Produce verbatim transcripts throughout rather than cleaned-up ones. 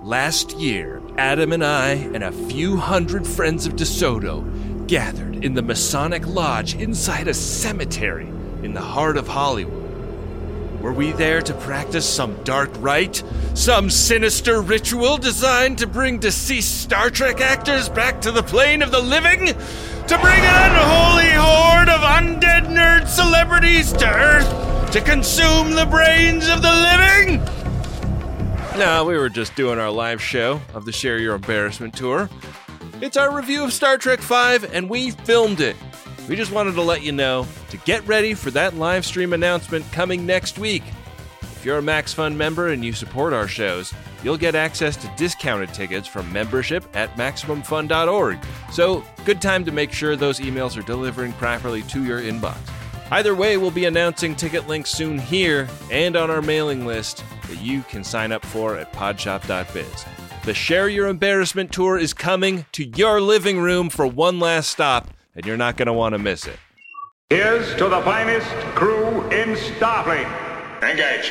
Last year, Adam and I and a few hundred friends of DeSoto gathered in the Masonic Lodge inside a cemetery in the heart of Hollywood. Were we there to practice some dark rite? Some sinister ritual designed to bring deceased Star Trek actors back to the plane of the living? To bring an unholy horde of undead nerd celebrities to Earth to consume the brains of the living? No, we were just doing our live show of the Share Your Embarrassment tour. It's our review of Star Trek five, and we filmed it. We just wanted to let you know to get ready for that live stream announcement coming next week. If you're a MaxFun member and you support our shows, you'll get access to discounted tickets from membership at Maximum Fun dot org. So, good time to make sure those emails are delivering properly to your inbox. Either way, we'll be announcing ticket links soon here and on our mailing list that you can sign up for at podshop dot biz. The Share Your Embarrassment tour is coming to your living room for one last stop, and you're not going to want to miss it. Here's to the finest crew in Starfleet. Engage.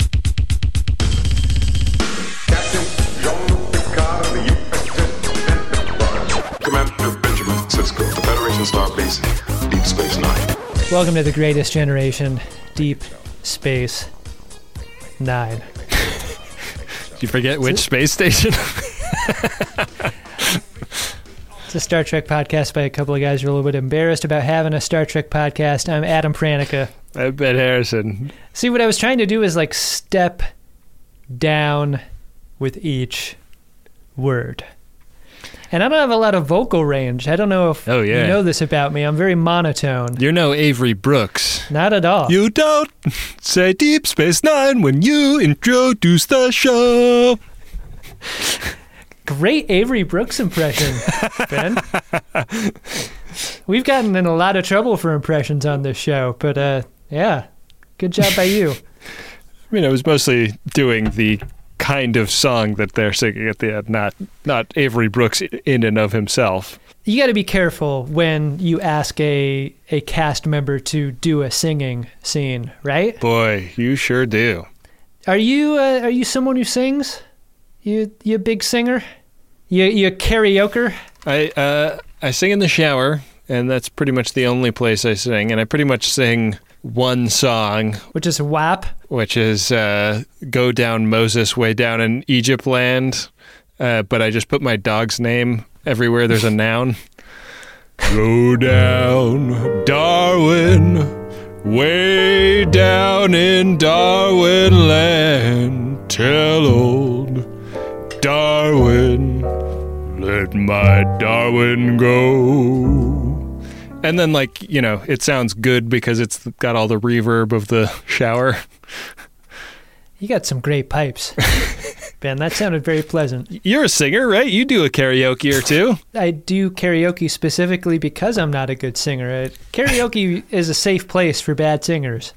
Captain Jean-Luc Picard of the U S S Enterprise. Commander Benjamin Sisko, the Federation Starbase, Deep Space Nine. Welcome to the greatest generation, Deep Space Nine. Did you forget which space station? It's a Star Trek podcast by a couple of guys who are a little bit embarrassed about having a Star Trek podcast. I'm Adam Pranica. I'm Ben Harrison. See, what I was trying to do is like step down with each word. And I don't have a lot of vocal range. I don't know if oh, yeah. you know this about me. I'm very monotone. You're no Avery Brooks. Not at all. You don't say Deep Space Nine when you introduce the show. Great Avery Brooks impression, Ben. We've gotten in a lot of trouble for impressions on this show, but uh, yeah, good job by you. I mean, I was mostly doing the kind of song that they're singing at the end, not not Avery Brooks in and of himself. You got to be careful when you ask a a cast member to do a singing scene, right? Boy, you sure do. Are you uh, are you someone who sings? You you a big singer? You you a karaoke? I uh I sing in the shower, and that's pretty much the only place I sing, and I pretty much sing one song, which is W A P, which is uh, Go Down Moses Way Down in Egypt Land, uh, but I just put my dog's name everywhere there's a noun. Go down, Darwin, way down in Darwin Land, tell old Darwin, let my Darwin go. And then, like, you know, it sounds good because it's got all the reverb of the shower. You got some great pipes, Ben. That sounded very pleasant. You're a singer, right? You do a karaoke or two. I do karaoke specifically because I'm not a good singer. Karaoke is a safe place for bad singers.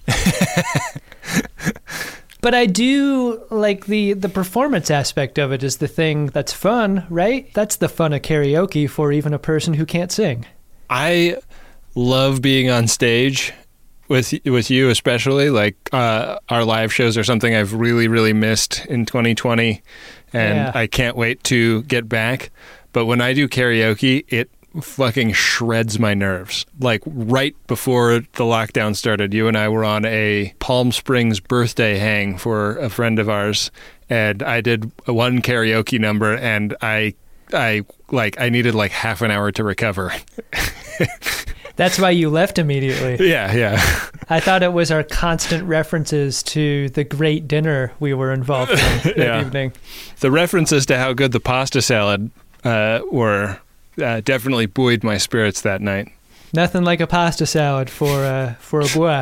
But I do like the, the performance aspect of it is the thing that's fun, right? That's the fun of karaoke for even a person who can't sing. I love being on stage with with you, especially. Like uh, our live shows are something I've really, really missed in twenty twenty, and yeah. I can't wait to get back. But when I do karaoke, it fucking shreds my nerves. Like right before the lockdown started, you and I were on a Palm Springs birthday hang for a friend of ours, and I did one karaoke number, and I I like I needed like half an hour to recover. That's why you left immediately. Yeah, yeah. I thought it was our constant references to the great dinner we were involved in that yeah. evening. The references to how good the pasta salad uh, were uh, definitely buoyed my spirits that night. Nothing like a pasta salad for uh, for a bois.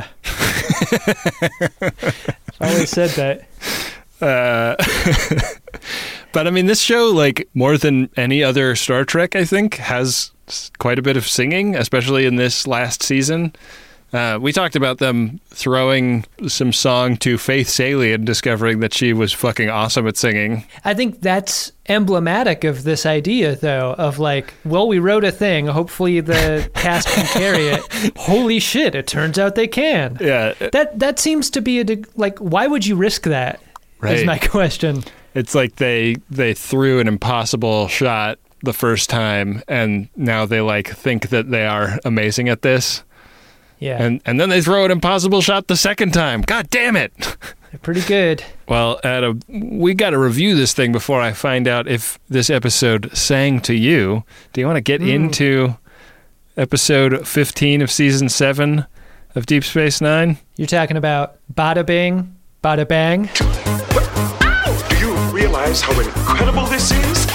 Always said that. Uh, but I mean, this show, like more than any other Star Trek, I think, has quite a bit of singing, especially in this last season. Uh, we talked about them throwing some song to Faith Salie and discovering that she was fucking awesome at singing. I think that's emblematic of this idea, though, of like, well, we wrote a thing. Hopefully the cast can carry it. Holy shit, it turns out they can. Yeah. That that seems to be, a like, why would you risk that? Right. is my question. It's like they they threw an impossible shot the first time, and now they like think that they are amazing at this. Yeah. And and then they throw an impossible shot the second time. God damn it. They're pretty good. Well, Adam, we got to review this thing before I find out if this episode sang to you. Do you want to get Mm. into episode fifteen of season seven of Deep Space Nine? You're talking about Bada Bing, Bada Bang. Do you realize how incredible this is?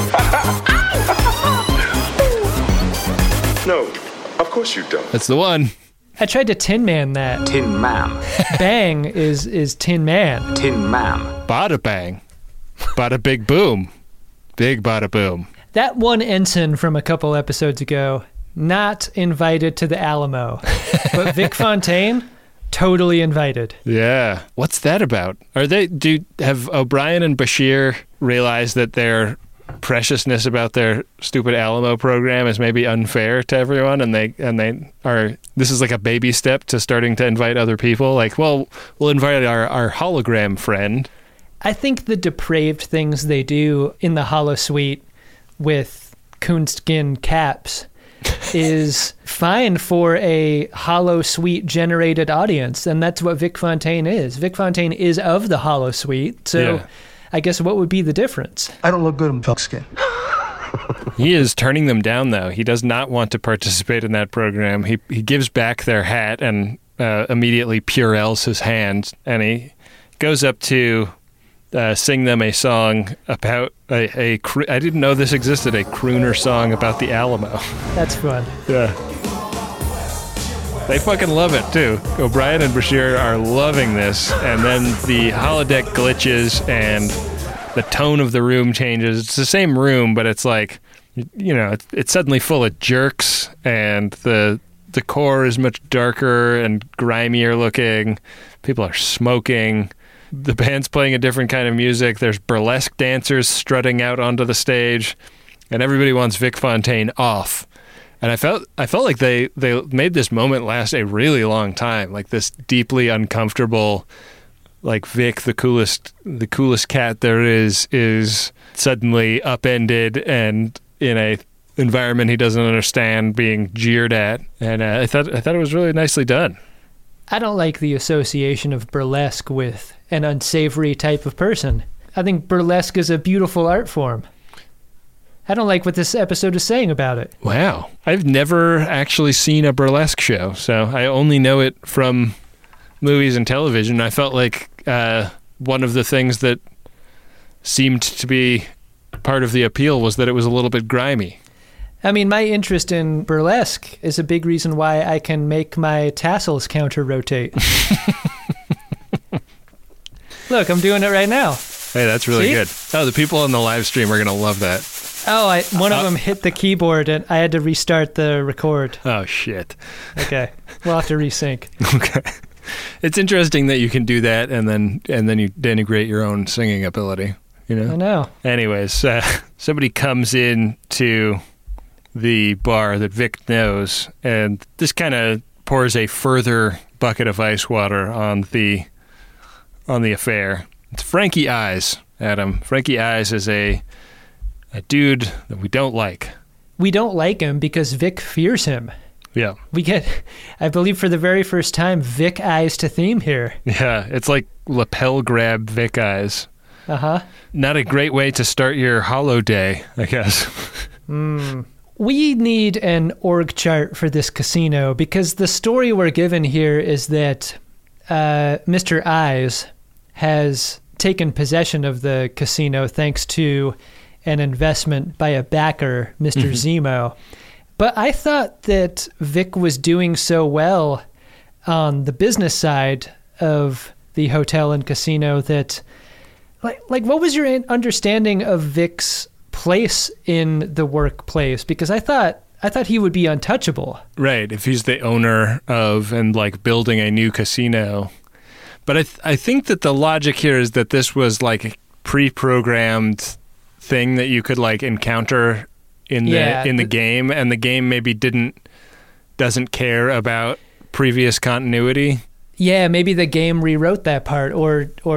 No, of course you don't. That's the one. I tried to Tin Man that. Tin Man. Bang is is Tin Man. Tin Man. Bada bang. Bada big boom. Big bada boom. That one ensign from a couple episodes ago, not invited to the Alamo. But Vic Fontaine, totally invited. Yeah. What's that about? Are they do have O'Brien and Bashir realized that their preciousness about their stupid Alamo program is maybe unfair to everyone, and they and they are this is like a baby step to starting to invite other people? Like, well, we'll invite our, our hologram friend. I think the depraved things they do in the holosuite with coonskin caps is fine for a holosuite generated audience, and that's what Vic Fontaine is. Vic Fontaine is of the holosuite, so Yeah. I guess what would be the difference? I don't look good in buckskin. He is turning them down, though. He does not want to participate in that program. He he gives back their hat and uh, immediately Purells his hand, and he goes up to uh, sing them a song about a, a cr- I didn't know this existed, a crooner song about the Alamo. That's fun. Yeah. They fucking love it, too. O'Brien and Bashir are loving this, and then the holodeck glitches, and the tone of the room changes. It's the same room, but it's like, you know, it's, it's suddenly full of jerks, and the decor is much darker and grimier looking. People are smoking. The band's playing a different kind of music. There's burlesque dancers strutting out onto the stage, and everybody wants Vic Fontaine off. And I felt I felt like they, they made this moment last a really long time, like this deeply uncomfortable, like Vic, the coolest the coolest cat there is, is suddenly upended and in a environment he doesn't understand, being jeered at. And uh, I thought I thought it was really nicely done. I don't like the association of burlesque with an unsavory type of person. I think burlesque is a beautiful art form. I don't like what this episode is saying about it. Wow. I've never actually seen a burlesque show, so I only know it from movies and television. I felt like uh, one of the things that seemed to be part of the appeal was that it was a little bit grimy. I mean, my interest in burlesque is a big reason why I can make my tassels counter-rotate. Look, I'm doing it right now. Hey, that's really See? good. Oh, the people on the live stream are going to love that. Oh, I, one of them hit the keyboard and I had to restart the record. Oh, shit. Okay, we'll have to resync. Okay. It's interesting that you can do that and then and then you denigrate your own singing ability, you know? I know. Anyways, uh, somebody comes in to the bar that Vic knows, and this kind of pours a further bucket of ice water on the on the affair. It's Frankie Eyes, Adam. Frankie Eyes is a a dude that we don't like. We don't like him because Vic fears him. Yeah. We get, I believe for the very first time, Vic Eyes to theme here. Yeah, it's like lapel grab Vic Eyes. Uh-huh. Not a great way to start your holo day, I guess. Mm. We need an org chart for this casino because the story we're given here is that uh, Mister Eyes has taken possession of the casino thanks to an investment by a backer, Mister Mm-hmm. Zemo. But I thought that Vic was doing so well on the business side of the hotel and casino that, like, like what was your understanding of Vic's place in the workplace? Because I thought I thought he would be untouchable. Right, if he's the owner of and like building a new casino. But I th- I think that the logic here is that this was like a pre-programmed thing that you could like encounter in the Yeah, in the the- game, and the game maybe didn't doesn't care about previous continuity. Yeah, maybe the game rewrote that part or or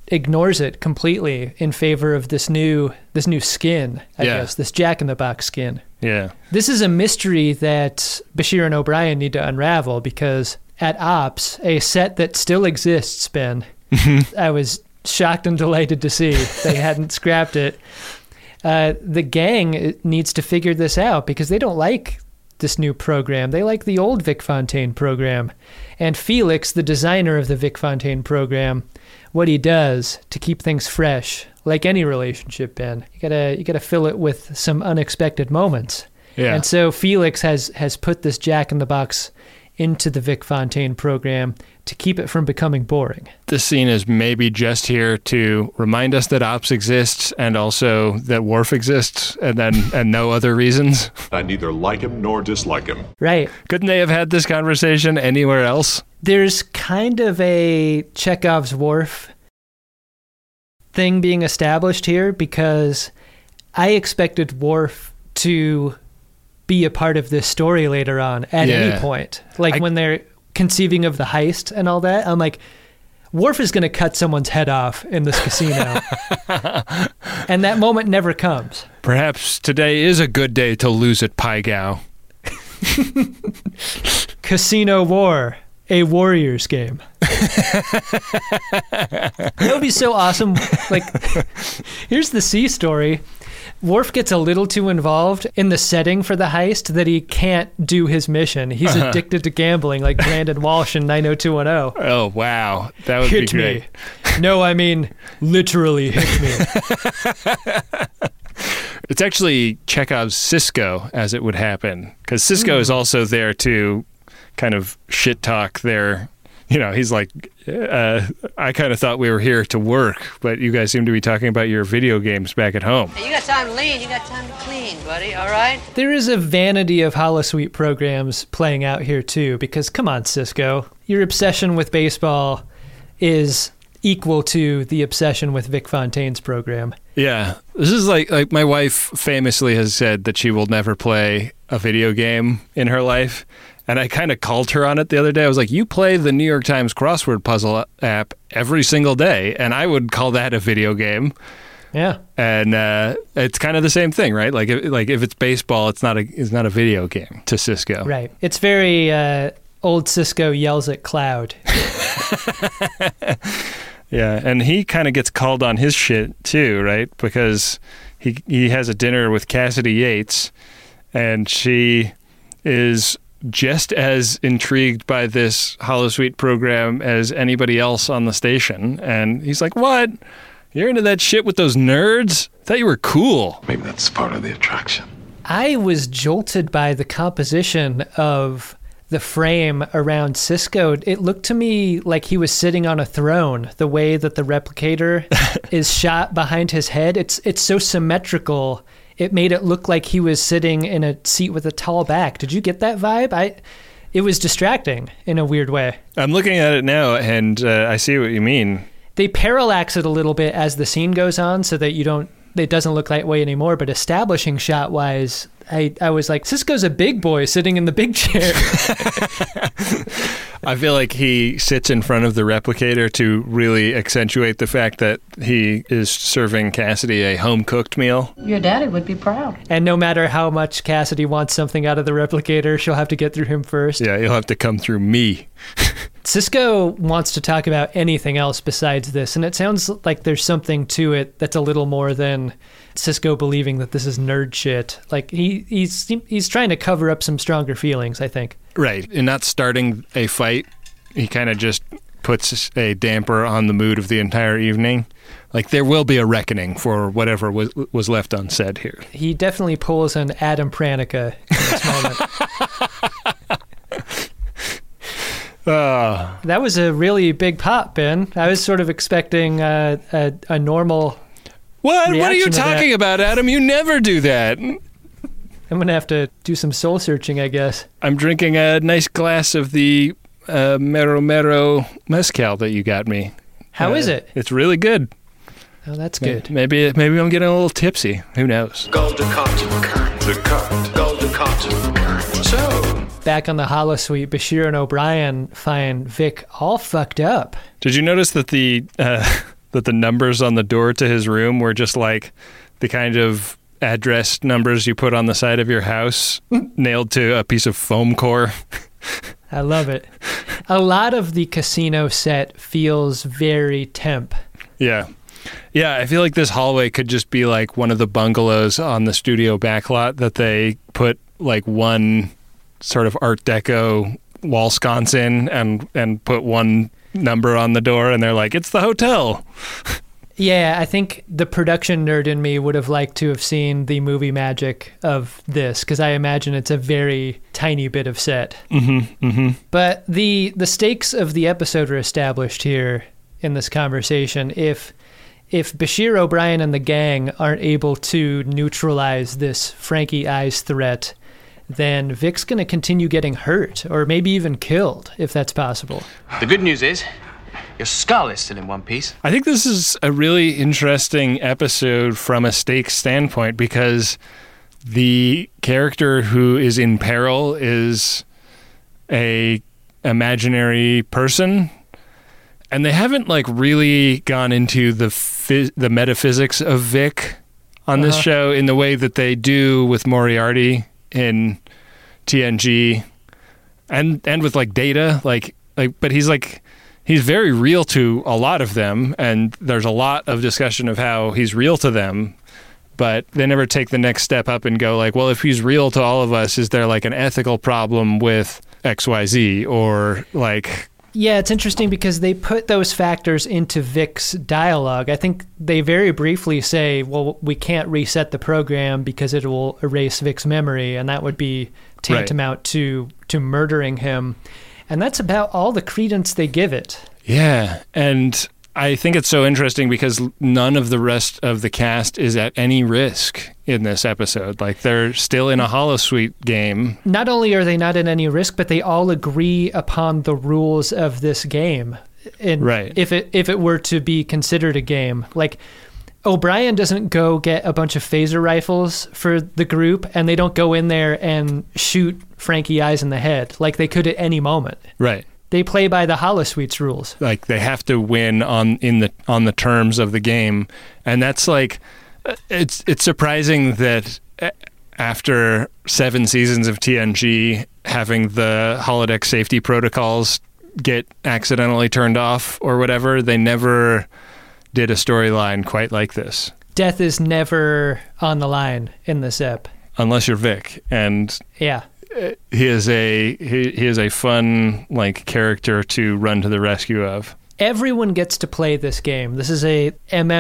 ignores it completely in favor of this new this new skin, I Yeah. guess, this Jack-in-the-Box skin. Yeah. This is a mystery that Bashir and O'Brien need to unravel because at Ops, a set that still exists, Ben, I was shocked and delighted to see they hadn't scrapped it. Uh, the gang needs to figure this out because they don't like this new program. They like the old Vic Fontaine program. And Felix, the designer of the Vic Fontaine program, what he does to keep things fresh, like any relationship, Ben, you gotta you gotta fill it with some unexpected moments. Yeah. And so Felix has has put this Jack in the Box into the Vic Fontaine program to keep it from becoming boring. This scene is maybe just here to remind us that Ops exists and also that Worf exists, and then and no other reasons. I neither like him nor dislike him. Right. Couldn't they have had this conversation anywhere else? There's kind of a Chekhov's Worf thing being established here because I expected Worf to be a part of this story later on at Yeah. any point. Like I- when they're conceiving of the heist and all that, I'm like, Worf is going to cut someone's head off in this casino. And that moment never comes. Perhaps today is a good day to lose at Pygow. Casino War, a Warriors game. That would be so awesome. Like, here's the C story. Worf gets a little too involved in the setting for the heist that he can't do his mission. He's Uh-huh. addicted to gambling like Brandon Walsh in nine oh two one oh. Oh, wow. That would Hit be great. me. No, I mean, literally hit me. It's actually Chekhov's Cisco, as it would happen, because Cisco Hmm. is also there to kind of shit talk their, you know, he's like, uh, I kind of thought we were here to work, but you guys seem to be talking about your video games back at home. Hey, you got time to lean, you got time to clean, buddy, all right? There is a vanity of holosuite programs playing out here, too, because come on, Cisco. Your obsession with baseball is equal to the obsession with Vic Fontaine's program. Yeah, this is like like my wife famously has said that she will never play a video game in her life, and I kind of called her on it the other day. I was like, "You play the New York Times crossword puzzle app every single day, and I would call that a video game." Yeah. And uh, it's kind of the same thing, right? Like, if, like if it's baseball, it's not a it's not a video game to Cisco. Right. It's very uh, old Cisco yells at Cloud. Yeah, and he kind of gets called on his shit too, right? Because he he has a dinner with Cassidy Yates, and she is just as intrigued by this holosuite program as anybody else on the station. And he's like, "What? You're into that shit with those nerds? I thought you were cool." Maybe that's part of the attraction. I was jolted by the composition of the frame around Cisco. It looked to me like he was sitting on a throne, the way that the replicator is shot behind his head. It's it's so symmetrical. It made it look like he was sitting in a seat with a tall back. Did you get that vibe? I, it was distracting in a weird way. I'm looking at it now, and uh, I see what you mean. They parallax it a little bit as the scene goes on so that you don't, it doesn't look that way anymore, but establishing shot wise, I, I was like, Cisco's a big boy sitting in the big chair. I feel like he sits in front of the replicator to really accentuate the fact that he is serving Cassidy a home-cooked meal. Your daddy would be proud. And no matter how much Cassidy wants something out of the replicator, she'll have to get through him first. Yeah, you'll have to come through me. Cisco wants to talk about anything else besides this, and it sounds like there's something to it that's a little more than Cisco believing that this is nerd shit. Like, he he's he's trying to cover up some stronger feelings, I think. Right. In not starting a fight, he kind of just puts a damper on the mood of the entire evening. Like, there will be a reckoning for whatever was was left unsaid here. He definitely pulls an Adam Pranica in this moment. Uh, That was a really big pop, Ben. I was sort of expecting uh, a, a normal... what? What are you Reaction to that. talking about, Adam? You never do that. I'm going to have to do some soul searching, I guess. I'm drinking a nice glass of the uh, Mero Mero mezcal that you got me. How Uh, is it? It's really good. Oh, that's good. Maybe maybe I'm getting a little tipsy. Who knows? Golden Cartoon Cut. The cut. Golden Cartoon Cut. So, Back on the holosuite, Bashir and O'Brien find Vic all fucked up. Did you notice that the uh, that the numbers on the door to his room were just like the kind of address numbers you put on the side of your house nailed to a piece of foam core. I love it. A lot of the casino set feels very temp. Yeah. Yeah, I feel like this hallway could just be like one of the bungalows on the studio backlot that they put like one sort of Art Deco wall sconce in and, and put one number on the door, and they're like, it's the hotel. Yeah, I think the production nerd in me would have liked to have seen the movie magic of this, because I imagine it's a very tiny bit of set. Mm-hmm, mm-hmm. But the the stakes of the episode are established here in this conversation. If if Bashir O'Brien and the gang aren't able to neutralize this Frankie Eyes threat, then Vic's going to continue getting hurt, or maybe even killed, if that's possible. The good news is, your skull is still in one piece. I think this is a really interesting episode from a stakes standpoint, because the character who is in peril is a imaginary person, and they haven't like really gone into the phys- the metaphysics of Vic on this uh-huh. show in the way that they do with Moriarty in T N G, and and with like Data, like like but he's like he's very real to a lot of them, and there's a lot of discussion of how he's real to them, but they never take the next step up and go like, well, if he's real to all of us, is there like an ethical problem with X Y Z, or like... Yeah, it's interesting because they put those factors into Vic's dialogue. I think they very briefly say, well, we can't reset the program because it will erase Vic's memory, and that would be tantamount right. to to murdering him. And that's about all the credence they give it. Yeah, and I think it's so interesting because none of the rest of the cast is at any risk in this episode. Like, they're still in a holosuite game. Not only are they not at any risk, but they all agree upon the rules of this game. And right. If it if it were to be considered a game. Like, O'Brien doesn't go get a bunch of phaser rifles for the group, and they don't go in there and shoot Frankie Eyes in the head like they could at any moment. Right. They play by the holosuite's rules. Like, they have to win on in the on the terms of the game, and that's like, it's it's surprising that after seven seasons of T N G, having the holodeck safety protocols get accidentally turned off or whatever, they never did a storyline quite like this. Death is never on the line in this ep. Unless you're Vic, and yeah. He is a he, he is a fun like character to run to the rescue of. Everyone gets to play this game. This is a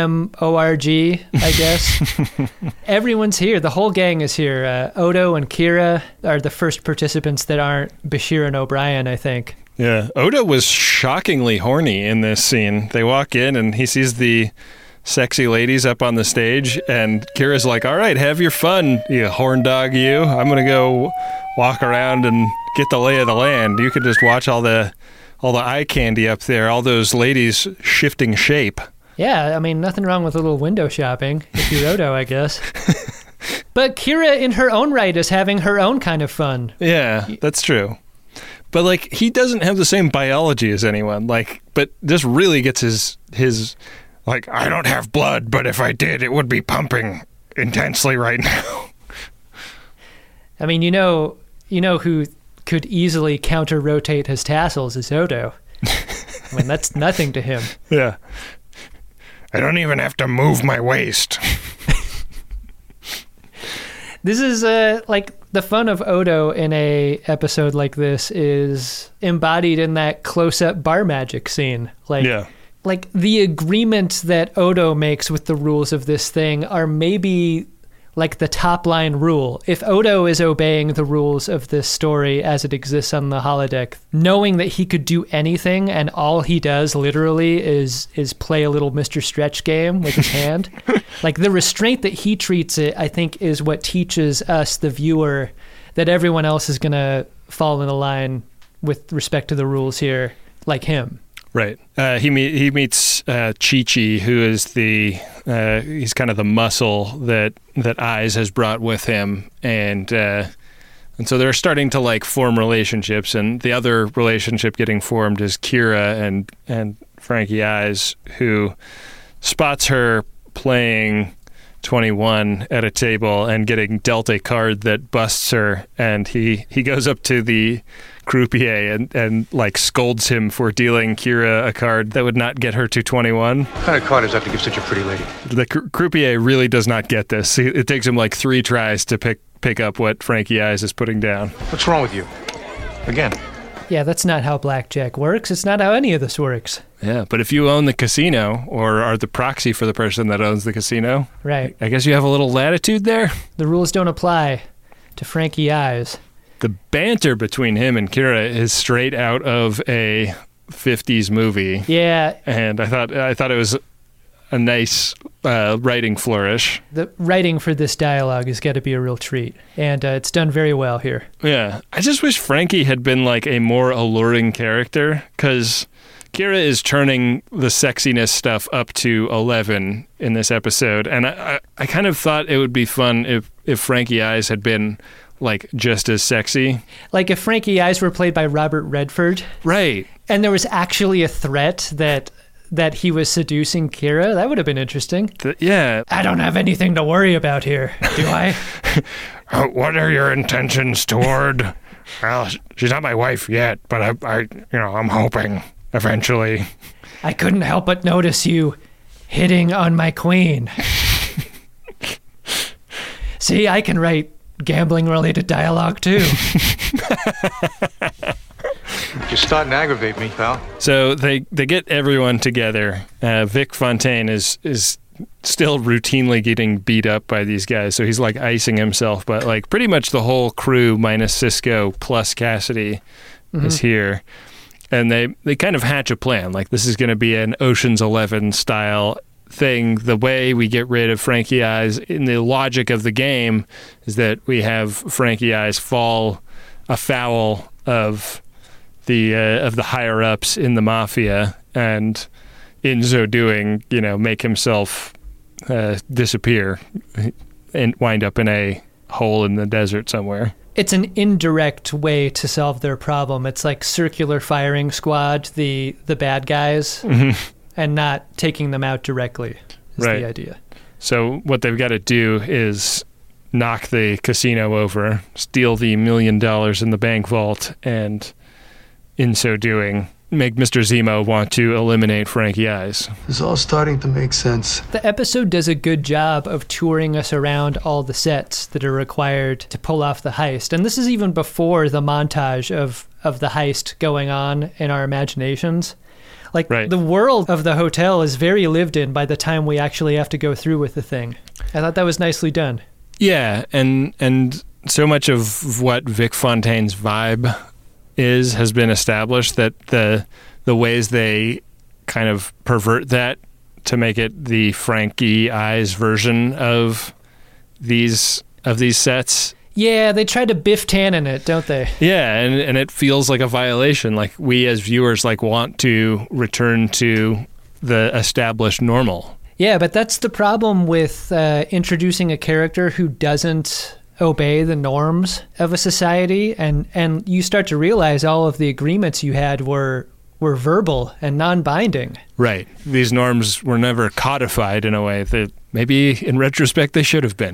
MMORG, I guess. Everyone's here. The whole gang is here. Uh, Odo and Kira are the first participants that aren't Bashir and O'Brien, I think. Yeah, Odo was shockingly horny in this scene. They walk in and he sees the sexy ladies up on the stage, and Kira's like, all right, have your fun, you horn dog, you. I'm going to go walk around and get the lay of the land. You can just watch all the all the eye candy up there, all those ladies shifting shape. Yeah, I mean, nothing wrong with a little window shopping, if you're Odo, I guess. But Kira, in her own right, is having her own kind of fun. Yeah, that's true. But, like, he doesn't have the same biology as anyone. Like, but this really gets his his... Like, I don't have blood, but if I did, it would be pumping intensely right now. I mean, you know, you know who could easily counter-rotate his tassels is Odo. I mean, that's nothing to him. Yeah. I don't even have to move my waist. This is, uh, like, the fun of Odo in a episode like this is embodied in that close-up bar magic scene. Like, yeah. Like, the agreement that Odo makes with the rules of this thing are maybe like the top line rule. If Odo is obeying the rules of this story as it exists on the holodeck, knowing that he could do anything and all he does literally is is play a little Mister Stretch game with his hand, like the restraint that he treats it, I think, is what teaches us, the viewer, that everyone else is going to fall in a line with respect to the rules here, like him. Right. Uh, he meet, he meets uh, Chi-Chi, who is the uh, he's kind of the muscle that that Eyes has brought with him, and uh, and so they're starting to like form relationships. And the other relationship getting formed is Kira and and Frankie Eyes, who spots her playing twenty-one at a table and getting dealt a card that busts her, and he, he goes up to the croupier and, and like scolds him for dealing Kira a card that would not get her to twenty-one. What kind of card is that to give such a pretty lady? The cr- croupier really does not get this. He, it takes him like three tries to pick pick up what Frankie Eyes is putting down. What's wrong with you? Again. Yeah, that's not how blackjack works. It's not how any of this works. Yeah, but if you own the casino or are the proxy for the person that owns the casino, right? I guess you have a little latitude there. The rules don't apply to Frankie Eyes. The banter between him and Kira is straight out of a fifties movie. Yeah, and I thought I thought it was a nice uh, writing flourish. The writing for this dialogue has got to be a real treat, and uh, it's done very well here. Yeah, I just wish Frankie had been like a more alluring character, because Kira is turning the sexiness stuff up to eleven in this episode, and I, I, I kind of thought it would be fun if, if Frankie Eyes had been like just as sexy. Like if Frankie Eyes were played by Robert Redford. Right. And there was actually a threat that that he was seducing Kira, that would have been interesting. The, yeah. I don't have anything to worry about here, do I? uh, what are your intentions toward? Well, she's not my wife yet, but I, I, you know, I'm hoping eventually. I couldn't help but notice you hitting on my queen. See, I can write gambling-related dialogue too. You're starting to aggravate me, pal. So they, they get everyone together. Uh, Vic Fontaine is is still routinely getting beat up by these guys, so he's like icing himself. But like pretty much the whole crew minus Cisco plus Cassidy mm-hmm. is here, and they they kind of hatch a plan. Like this is going to be an Ocean's Eleven style thing. The way we get rid of Frankie Eyes in the logic of the game is that we have Frankie Eyes fall afoul of the uh, of the higher ups in the mafia, and in so doing, you know, make himself uh, disappear and wind up in a hole in the desert somewhere. It's an indirect way to solve their problem. It's like circular firing squad, the the bad guys, mm-hmm. and not taking them out directly is right. the idea. So what they've got to do is knock the casino over, steal the million dollars in the bank vault, and in so doing, make Mister Zemo want to eliminate Frankie Eyes. It's all starting to make sense. The episode does a good job of touring us around all the sets that are required to pull off the heist. And this is even before the montage of, of the heist going on in our imaginations. Like, right. The world of the hotel is very lived in by the time we actually have to go through with the thing. I thought that was nicely done. Yeah, and and so much of what Vic Fontaine's vibe is has been established, that the the ways they kind of pervert that to make it the Frankie Eyes version of these of these sets. Yeah, they try to Biff Tannen it, don't they? Yeah, and and it feels like a violation. Like we as viewers like want to return to the established normal. Yeah, but that's the problem with uh, introducing a character who doesn't obey the norms of a society, and and you start to realize all of the agreements you had were were verbal and non-binding. Right. These norms were never codified in a way that maybe in retrospect they should have been.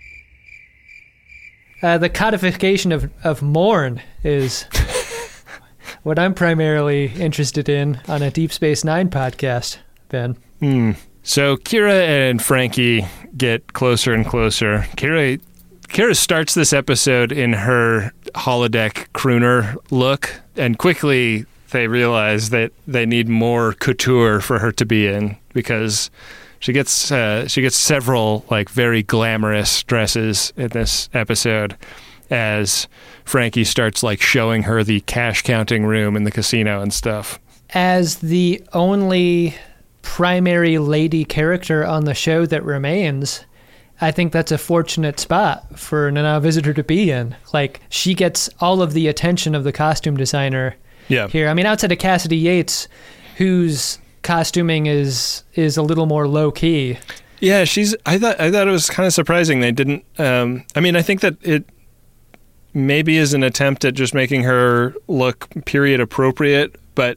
Uh, the codification of, of Morn is what I'm primarily interested in on a Deep Space Nine podcast, Ben. Hmm. So Kira and Frankie get closer and closer. Kira Kira starts this episode in her holodeck crooner look, and quickly they realize that they need more couture for her to be in, because she gets uh, she gets several like very glamorous dresses in this episode as Frankie starts like showing her the cash counting room in the casino and stuff. As the only primary lady character on the show that remains, I think that's a fortunate spot for Nana Visitor to be in. Like, she gets all of the attention of the costume designer yeah. here. I mean, outside of Cassidy Yates, whose costuming is is a little more low key. Yeah, she's. I thought I thought it was kind of surprising they didn't. Um, I mean, I think that it maybe is an attempt at just making her look period appropriate, but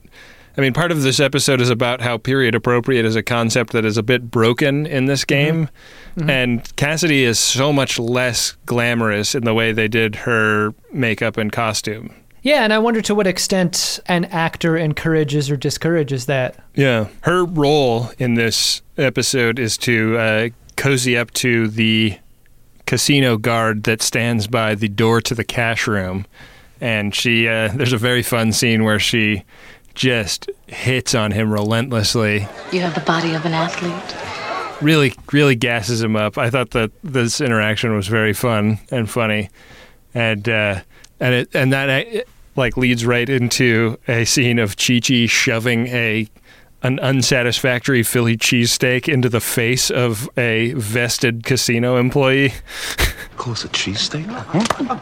I mean, part of this episode is about how period appropriate is a concept that is a bit broken in this game. Mm-hmm. Mm-hmm. And Cassidy is so much less glamorous in the way they did her makeup and costume. Yeah, and I wonder to what extent an actor encourages or discourages that. Yeah. Her role in this episode is to uh, cozy up to the casino guard that stands by the door to the cash room. And she, uh, there's a very fun scene where she just hits on him relentlessly. You have the body of an athlete. Really, really gasses him up. I thought that this interaction was very fun and funny. And, uh, And it and that it, like leads right into a scene of Chi-Chi shoving a an unsatisfactory Philly cheesesteak into the face of a vested casino employee. Call us a cheesesteak? Huh?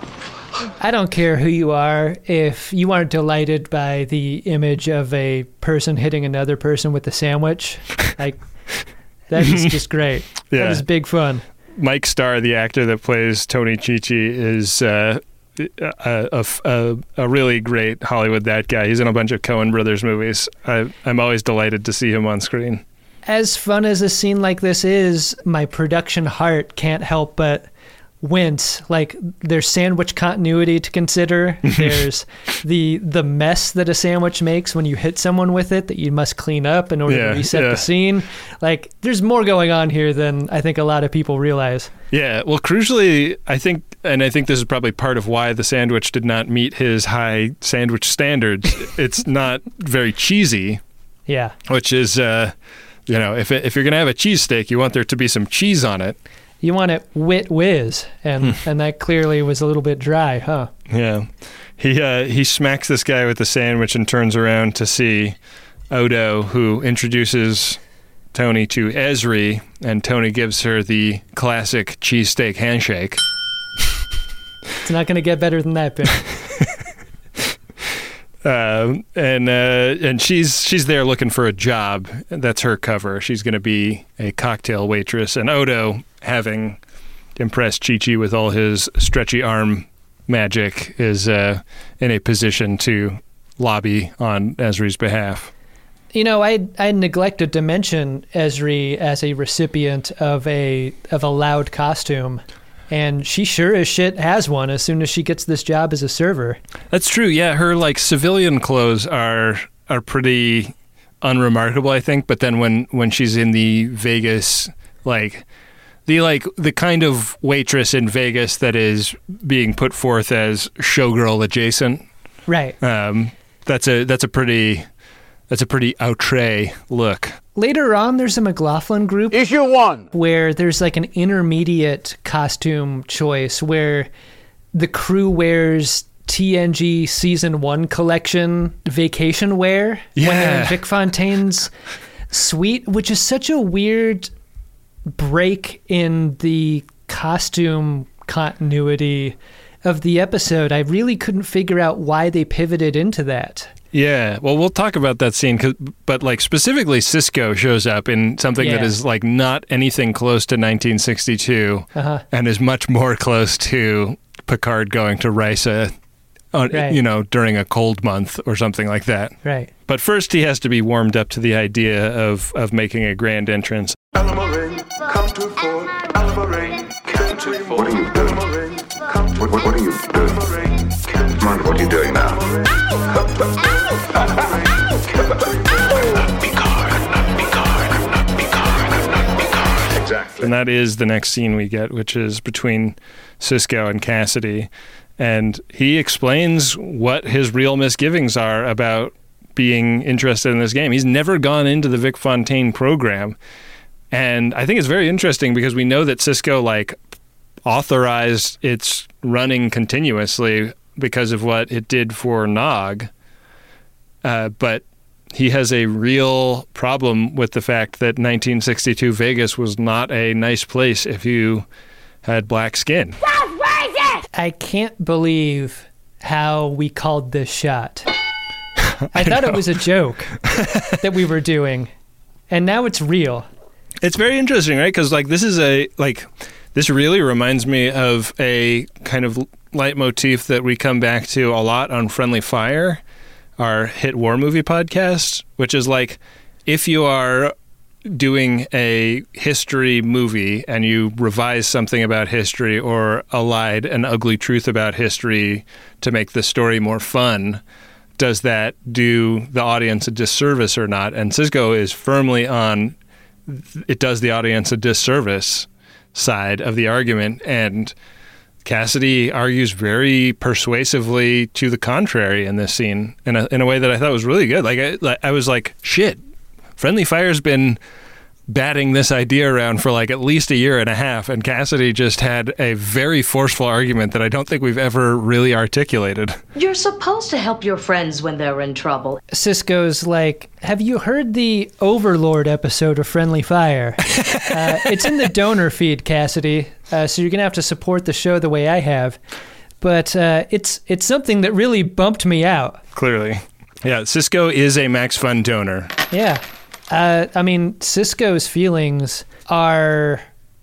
I don't care who you are. If you aren't delighted by the image of a person hitting another person with a sandwich, like that is just great. Yeah. That is big fun. Mike Starr, the actor that plays Tony Chi-Chi, is uh, a, a, a, a really great Hollywood that guy. He's in a bunch of Coen Brothers movies. I, I'm always delighted to see him on screen. As fun as a scene like this is, my production heart can't help but wince. Like, there's sandwich continuity to consider. There's the the mess that a sandwich makes when you hit someone with it that you must clean up in order yeah, to reset yeah. the scene. Like, there's more going on here than I think a lot of people realize. Yeah, well, crucially, I think, and I think this is probably part of why the sandwich did not meet his high sandwich standards. It's not very cheesy. Yeah. Which is, uh, you know, if it, if you're going to have a cheesesteak, you want there to be some cheese on it. You want it wit whiz, and and that clearly was a little bit dry, huh? Yeah. He uh, he smacks this guy with the sandwich and turns around to see Odo, who introduces Tony to Ezri, and Tony gives her the classic cheesesteak handshake. It's not going to get better than that, Ben. Uh, and uh, and she's she's there looking for a job. That's her cover. She's going to be a cocktail waitress. And Odo, having impressed Chi-Chi with all his stretchy arm magic, is uh, in a position to lobby on Ezri's behalf. You know, I I neglected to mention Ezri as a recipient of a of a loud costume. And she sure as shit has one as soon as she gets this job as a server. That's true. Yeah, her like civilian clothes are are pretty unremarkable, I think. But then when, when she's in the Vegas, like the like the kind of waitress in Vegas that is being put forth as showgirl adjacent, right? Um, that's a that's a pretty that's a pretty outre look. Later on, there's a McLaughlin group. Issue one. Where there's like an intermediate costume choice where the crew wears T N G Season one collection vacation wear. Yeah. When they're in Vic Fontaine's suite, which is such a weird break in the costume continuity of the episode. I really couldn't figure out why they pivoted into that. Yeah, well, we'll talk about that scene, 'cause, but like specifically Sisko shows up in something yeah. that is like not anything close to nineteen sixty-two uh-huh. and is much more close to Picard going to Risa, on, right. you know, during a cold month or something like that. Right. But first he has to be warmed up to the idea of, of making a grand entrance. Alamarin, come to Fort. Alamarin, come to Fort. What are you doing? What, what, what are you doing? Come on, what are you doing now? Exactly. And that is the next scene we get, which is between Sisko and Cassidy. And he explains what his real misgivings are about being interested in this game. He's never gone into the Vic Fontaine program. And I think it's very interesting because we know that Sisko, like, authorized its running continuously because of what it did for Nog. Uh, but he has a real problem with the fact that nineteen sixty-two Vegas was not a nice place if you had black skin. I can't believe how we called this shot. I, I thought know. It was a joke that we were doing, and now it's real. It's very interesting, right? Because like this is a like this really reminds me of a kind of leitmotif that we come back to a lot on Friendly Fire, our hit war movie podcast, which is like, if you are doing a history movie and you revise something about history or allied an ugly truth about history to make the story more fun, does that do the audience a disservice or not? And Sisko is firmly on it does the audience a disservice side of the argument, and Cassidy argues very persuasively to the contrary in this scene in a in a way that I thought was really good. Like I, like, I was like, shit, Friendly Fire's been batting this idea around for like at least a year and a half, and Cassidy just had a very forceful argument that I don't think we've ever really articulated. You're supposed to help your friends when they're in trouble. Sisko's like, have you heard the Overlord episode of Friendly Fire? uh, it's in the donor feed, Cassidy, uh, so you're going to have to support the show the way I have. But uh, it's it's something that really bumped me out. Clearly. Yeah, Sisko is a Max Fun donor. Yeah. Uh, I mean, Sisko's feelings are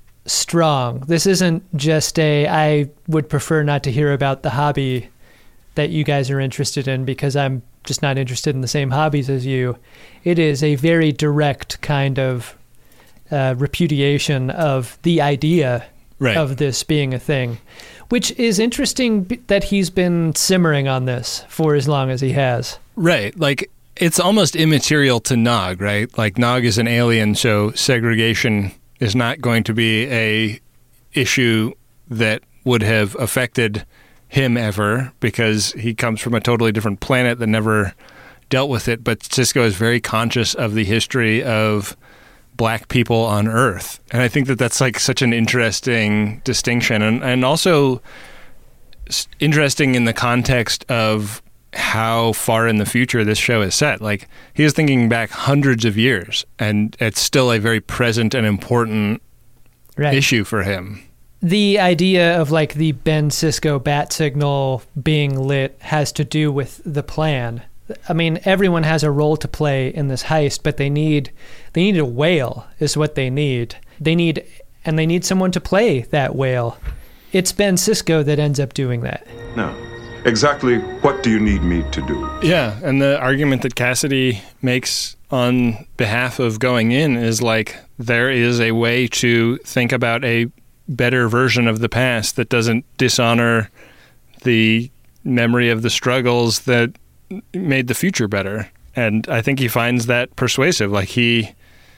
strong. This isn't just a, I would prefer not to hear about the hobby that you guys are interested in because I'm just not interested in the same hobbies as you. It is a very direct kind of uh, repudiation of the idea right. of this being a thing, which is interesting that he's been simmering on this for as long as he has. Right. Like, it's almost immaterial to Nog, right? Like, Nog is an alien, so segregation is not going to be a issue that would have affected him ever because he comes from a totally different planet that never dealt with it. But Sisko is very conscious of the history of black people on Earth. And I think that that's like such an interesting distinction, and, and also interesting in the context of how far in the future this show is set. Like, he is thinking back hundreds of years, and it's still a very present and important right. issue for him. The idea of like the Ben Sisko bat signal being lit has to do with the plan. I mean, everyone has a role to play in this heist, but they need they need a whale is what they need. They need and they need someone to play that whale. It's Ben Sisko that ends up doing that. No. Exactly what do you need me to do? Yeah, and the argument that Cassidy makes on behalf of going in is like, there is a way to think about a better version of the past that doesn't dishonor the memory of the struggles that made the future better. And I think he finds that persuasive. Like, he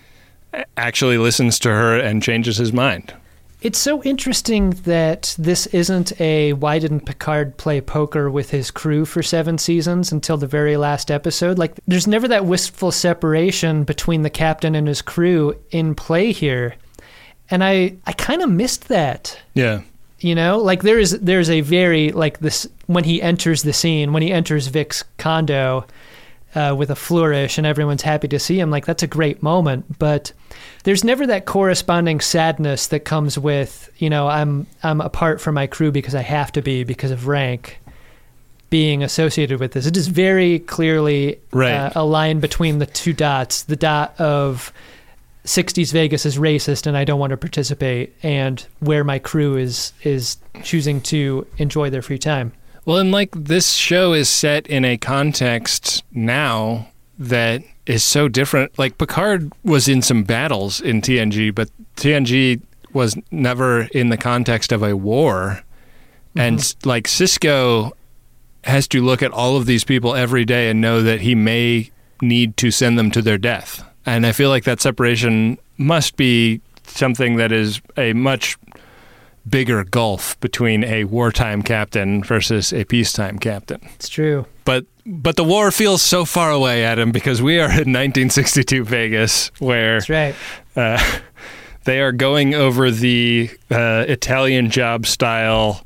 actually listens to her and changes his mind. It's so interesting that this isn't a why didn't Picard play poker with his crew for seven seasons until the very last episode. Like, there's never that wistful separation between the captain and his crew in play here. And I, I kind of missed that. Yeah. You know, like there is there's a very, like this, when he enters the scene, when he enters Vic's condo uh, with a flourish and everyone's happy to see him, like that's a great moment. But there's never that corresponding sadness that comes with, you know, I'm I'm apart from my crew because I have to be because of rank being associated with this. It is very clearly right. uh, a line between the two dots, the dot of sixties Vegas is racist and I don't want to participate, and where my crew is is choosing to enjoy their free time. Well, and like this show is set in a context now that is so different. Like, Picard was in some battles in T N G, but T N G was never in the context of a war. Mm-hmm. And like Sisko has to look at all of these people every day and know that he may need to send them to their death. And I feel like that separation must be something that is a much bigger gulf between a wartime captain versus a peacetime captain. It's true. But but the war feels so far away, Adam, because we are in nineteen sixty-two Vegas, where That's right. uh, they are going over the uh, Italian Job style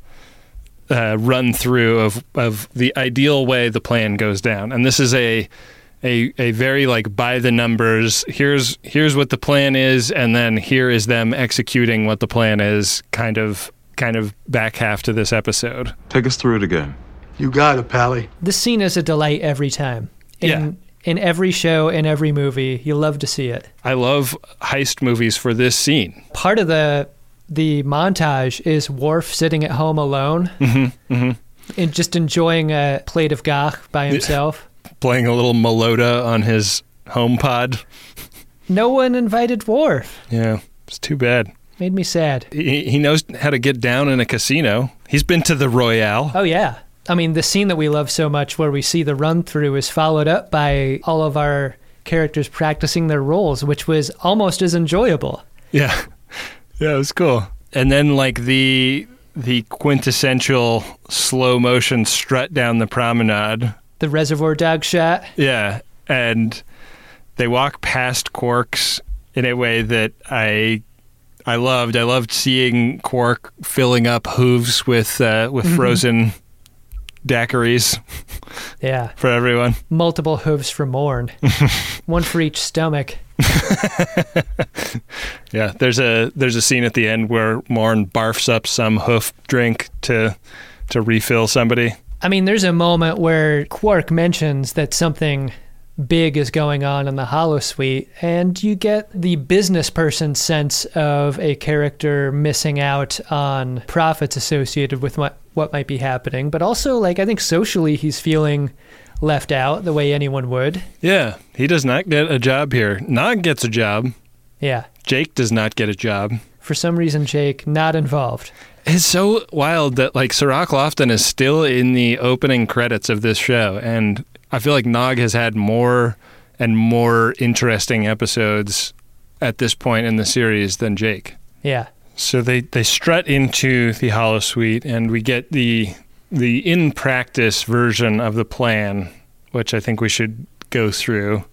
uh, run through of of the ideal way the plan goes down, and this is a a a very like by the numbers. Here's here's what the plan is, and then here is them executing what the plan is. Kind of kind of back half to this episode. Take us through it again. You got it, Pally. This scene is a delight every time. In, yeah. In every show, in every movie, you love to see it. I love heist movies for this scene. Part of the the montage is Worf sitting at home alone mm-hmm, mm-hmm. and just enjoying a plate of gach by himself. playing a little melota on his HomePod. No one invited Worf. Yeah, it's too bad. Made me sad. He, he knows how to get down in a casino. He's been to the Royale. Oh, yeah. I mean, the scene that we love so much where we see the run-through is followed up by all of our characters practicing their roles, which was almost as enjoyable. Yeah. Yeah, it was cool. And then, like, the the quintessential slow-motion strut down the promenade. The Reservoir Dog shot. Yeah, and they walk past Quark's in a way that I I loved. I loved seeing Quark filling up hooves with uh, with mm-hmm. frozen daiquiris. Yeah. For everyone. Multiple hooves for Morn. One for each stomach. Yeah, there's a there's a scene at the end where Morn barfs up some hoof drink to to refill somebody. I mean, there's a moment where Quark mentions that something big is going on in the holosuite, and you get the business person sense of a character missing out on profits associated with what, what might be happening. But also, like, I think socially he's feeling left out the way anyone would. Yeah, he does not get a job here. Nog gets a job. Yeah. Jake does not get a job. For some reason, Jake, not involved. It's so wild that, like, Cirroc Lofton is still in the opening credits of this show, and I feel like Nog has had more and more interesting episodes at this point in the series than Jake. Yeah. So they, they strut into the holosuite, and we get the the in-practice version of the plan, which I think we should go through.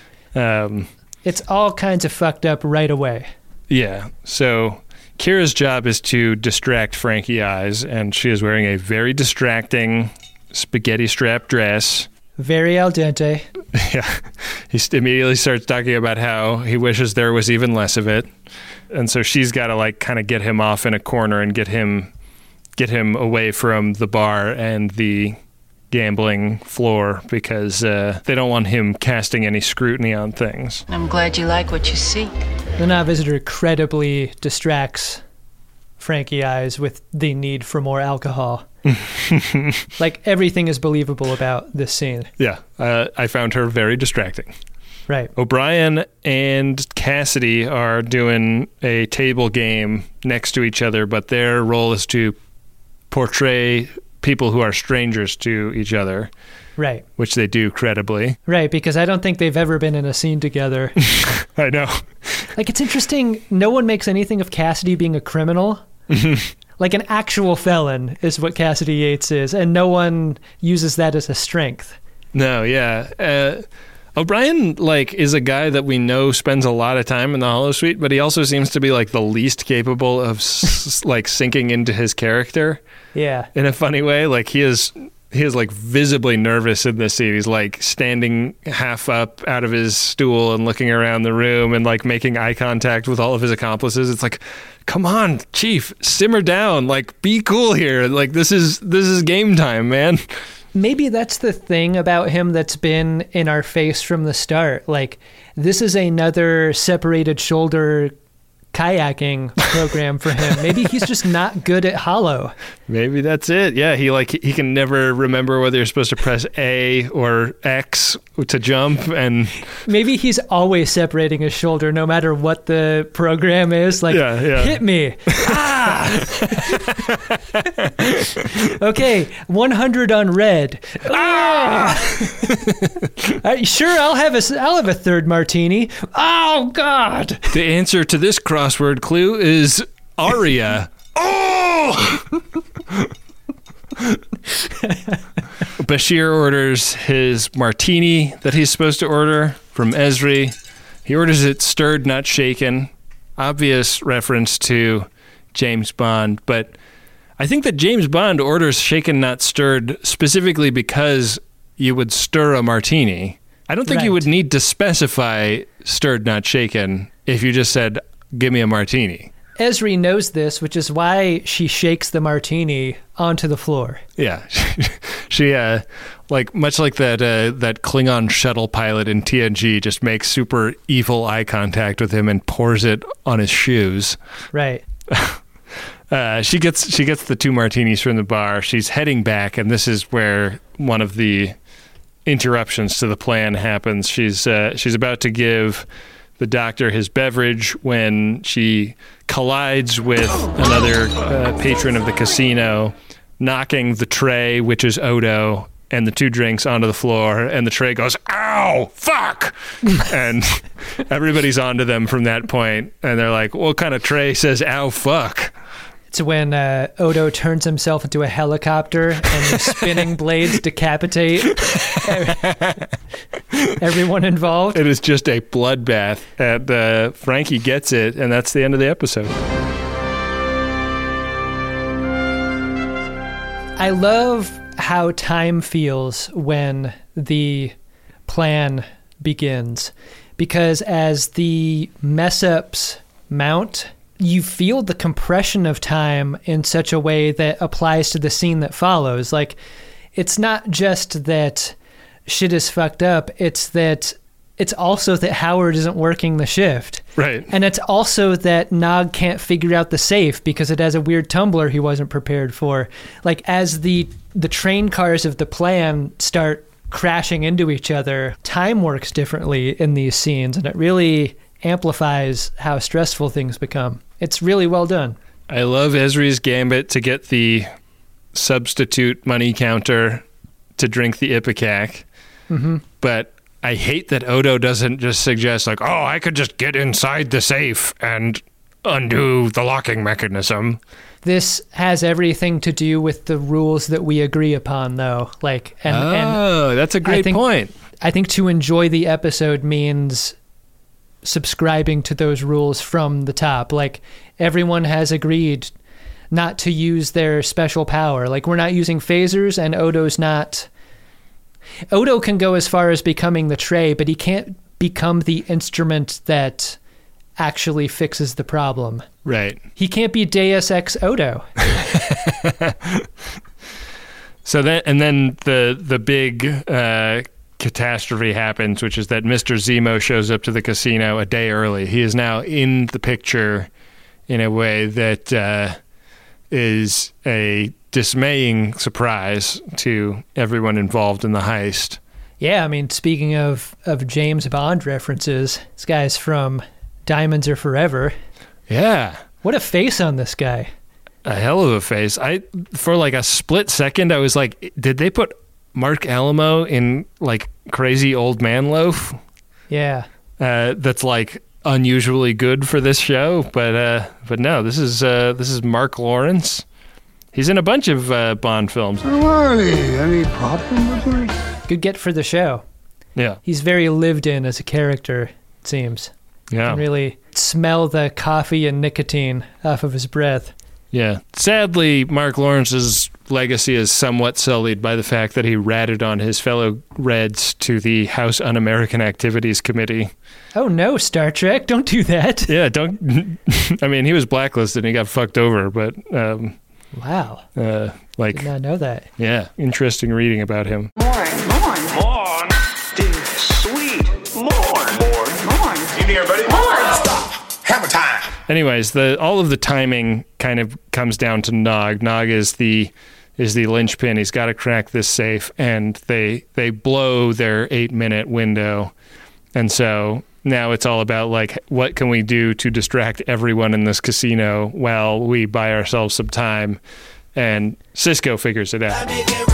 Um, it's all kinds of fucked up right away. Yeah. So Kira's job is to distract Frankie Eyes, and she is wearing a very distracting spaghetti strap dress. Very al dente. Yeah. He immediately starts talking about how he wishes there was even less of it. And so she's got to, like, kind of get him off in a corner and get him get him away from the bar and the gambling floor because uh, they don't want him casting any scrutiny on things. I'm glad you like what you see. The Nott Visitor credibly distracts Frankie Eyes with the need for more alcohol. Like, everything is believable about this scene. Yeah, uh, I found her very distracting. Right. O'Brien and Cassidy are doing a table game next to each other, but their role is to portray people who are strangers to each other. Right. Which they do credibly. Right, because I don't think they've ever been in a scene together. I know. Like, it's interesting, no one makes anything of Cassidy being a criminal. Like, an actual felon is what Cassidy Yates is, and no one uses that as a strength. No, yeah. Uh, O'Brien, like, is a guy that we know spends a lot of time in the holosuite, but he also seems to be, like, the least capable of, s- like, sinking into his character. Yeah. In a funny way. Like, he is... He is, like, visibly nervous in this scene. He's, like, standing half up out of his stool and looking around the room and, like, making eye contact with all of his accomplices. It's like, come on, Chief, simmer down. Like, be cool here. Like, this is this is game time, man. Maybe that's the thing about him that's been in our face from the start. Like, this is another separated shoulder kayaking program for him. Maybe he's just not good at holo. Maybe that's it. Yeah, he like he can never remember whether you're supposed to press A or X to jump, and maybe he's always separating his shoulder no matter what the program is. Like, yeah, yeah. Hit me. Ah! Okay, one hundred on red. Ah! uh, sure, I'll have a I'll have a third martini. Oh God! The answer to this crossword clue is Aria. Oh! Bashir orders his martini that he's supposed to order from Ezri. He orders it stirred, not shaken. Obvious reference to James Bond, but I think that James Bond orders shaken, not stirred specifically because you would stir a martini. I don't think right. you would need to specify stirred, not shaken if you just said, give me a martini. Ezri knows this, which is why she shakes the martini onto the floor. Yeah. She, uh, like, much like that uh, that Klingon shuttle pilot in T N G, just makes super evil eye contact with him and pours it on his shoes. Right. Uh, she gets she gets the two martinis from the bar. She's heading back, and this is where one of the interruptions to the plan happens. She's uh, she's about to give the doctor his beverage when she collides with another uh, patron of the casino, knocking the tray, which is Odo, and the two drinks onto the floor, and the tray goes, ow, fuck! And everybody's onto them from that point, and they're like, what kind of tray says, ow, fuck? It's when uh, Odo turns himself into a helicopter and the spinning blades decapitate everyone involved. It is just a bloodbath, and uh, Frankie gets it, and that's the end of the episode. I love how time feels when the plan begins, because as the mess-ups mount, you feel the compression of time in such a way that applies to the scene that follows. Like, it's not just that shit is fucked up, it's that it's also that Howard isn't working the shift. Right. And it's also that Nog can't figure out the safe because it has a weird tumbler he wasn't prepared for. Like, as the the train cars of the plan start crashing into each other, time works differently in these scenes, and it really amplifies how stressful things become. It's really well done. I love Ezri's gambit to get the substitute money counter to drink the Ipecac, Mm-hmm. but I hate that Odo doesn't just suggest, like, oh, I could just get inside the safe and undo the locking mechanism. This has everything to do with the rules that we agree upon, though. Like, and, oh, and that's a great I think, point. I think to enjoy the episode means subscribing to those rules from the top. Like, everyone has agreed not to use their special power. Like, we're not using phasers, and Odo's not... Odo can go as far as becoming the tray, but he can't become the instrument that actually fixes the problem. Right. He can't be Deus Ex Odo. So then, and then the the big uh, catastrophe happens, which is that Mister Zemo shows up to the casino a day early. He is now in the picture in a way that uh, is a dismaying surprise to everyone involved in the heist. Yeah, I mean, speaking of, of James Bond references, this guy's from Diamonds Are Forever. Yeah. What a face on this guy. A hell of a face. I for like a split second, I was like, did they put Mark Alamo in like Crazy Old Man Loaf? Yeah. Uh, that's like unusually good for this show, but uh, but no, this is uh, this is Mark Lawrence. He's in a bunch of uh, Bond films. How are they? Any problem with me? Good get for the show. Yeah. He's very lived in as a character, it seems. Yeah. You can really smell the coffee and nicotine off of his breath. Yeah. Sadly, Mark Lawrence's legacy is somewhat sullied by the fact that he ratted on his fellow Reds to the House Un-American Activities Committee. Oh no, Star Trek, don't do that. Yeah, don't... I mean, he was blacklisted and he got fucked over, but... Um, wow. Uh, like, did not know that. Yeah, interesting reading about him. Morn, morn, morn. Dude, sweet. Morn, morn, morn. Evening, everybody. Morn. Stop. Hammer time. Anyways, the all of the timing kind of comes down to Nog. Nog is the is the linchpin. He's got to crack this safe, and they they blow their eight minute window, and so now it's all about like what can we do to distract everyone in this casino while we buy ourselves some time, and Cisco figures it out.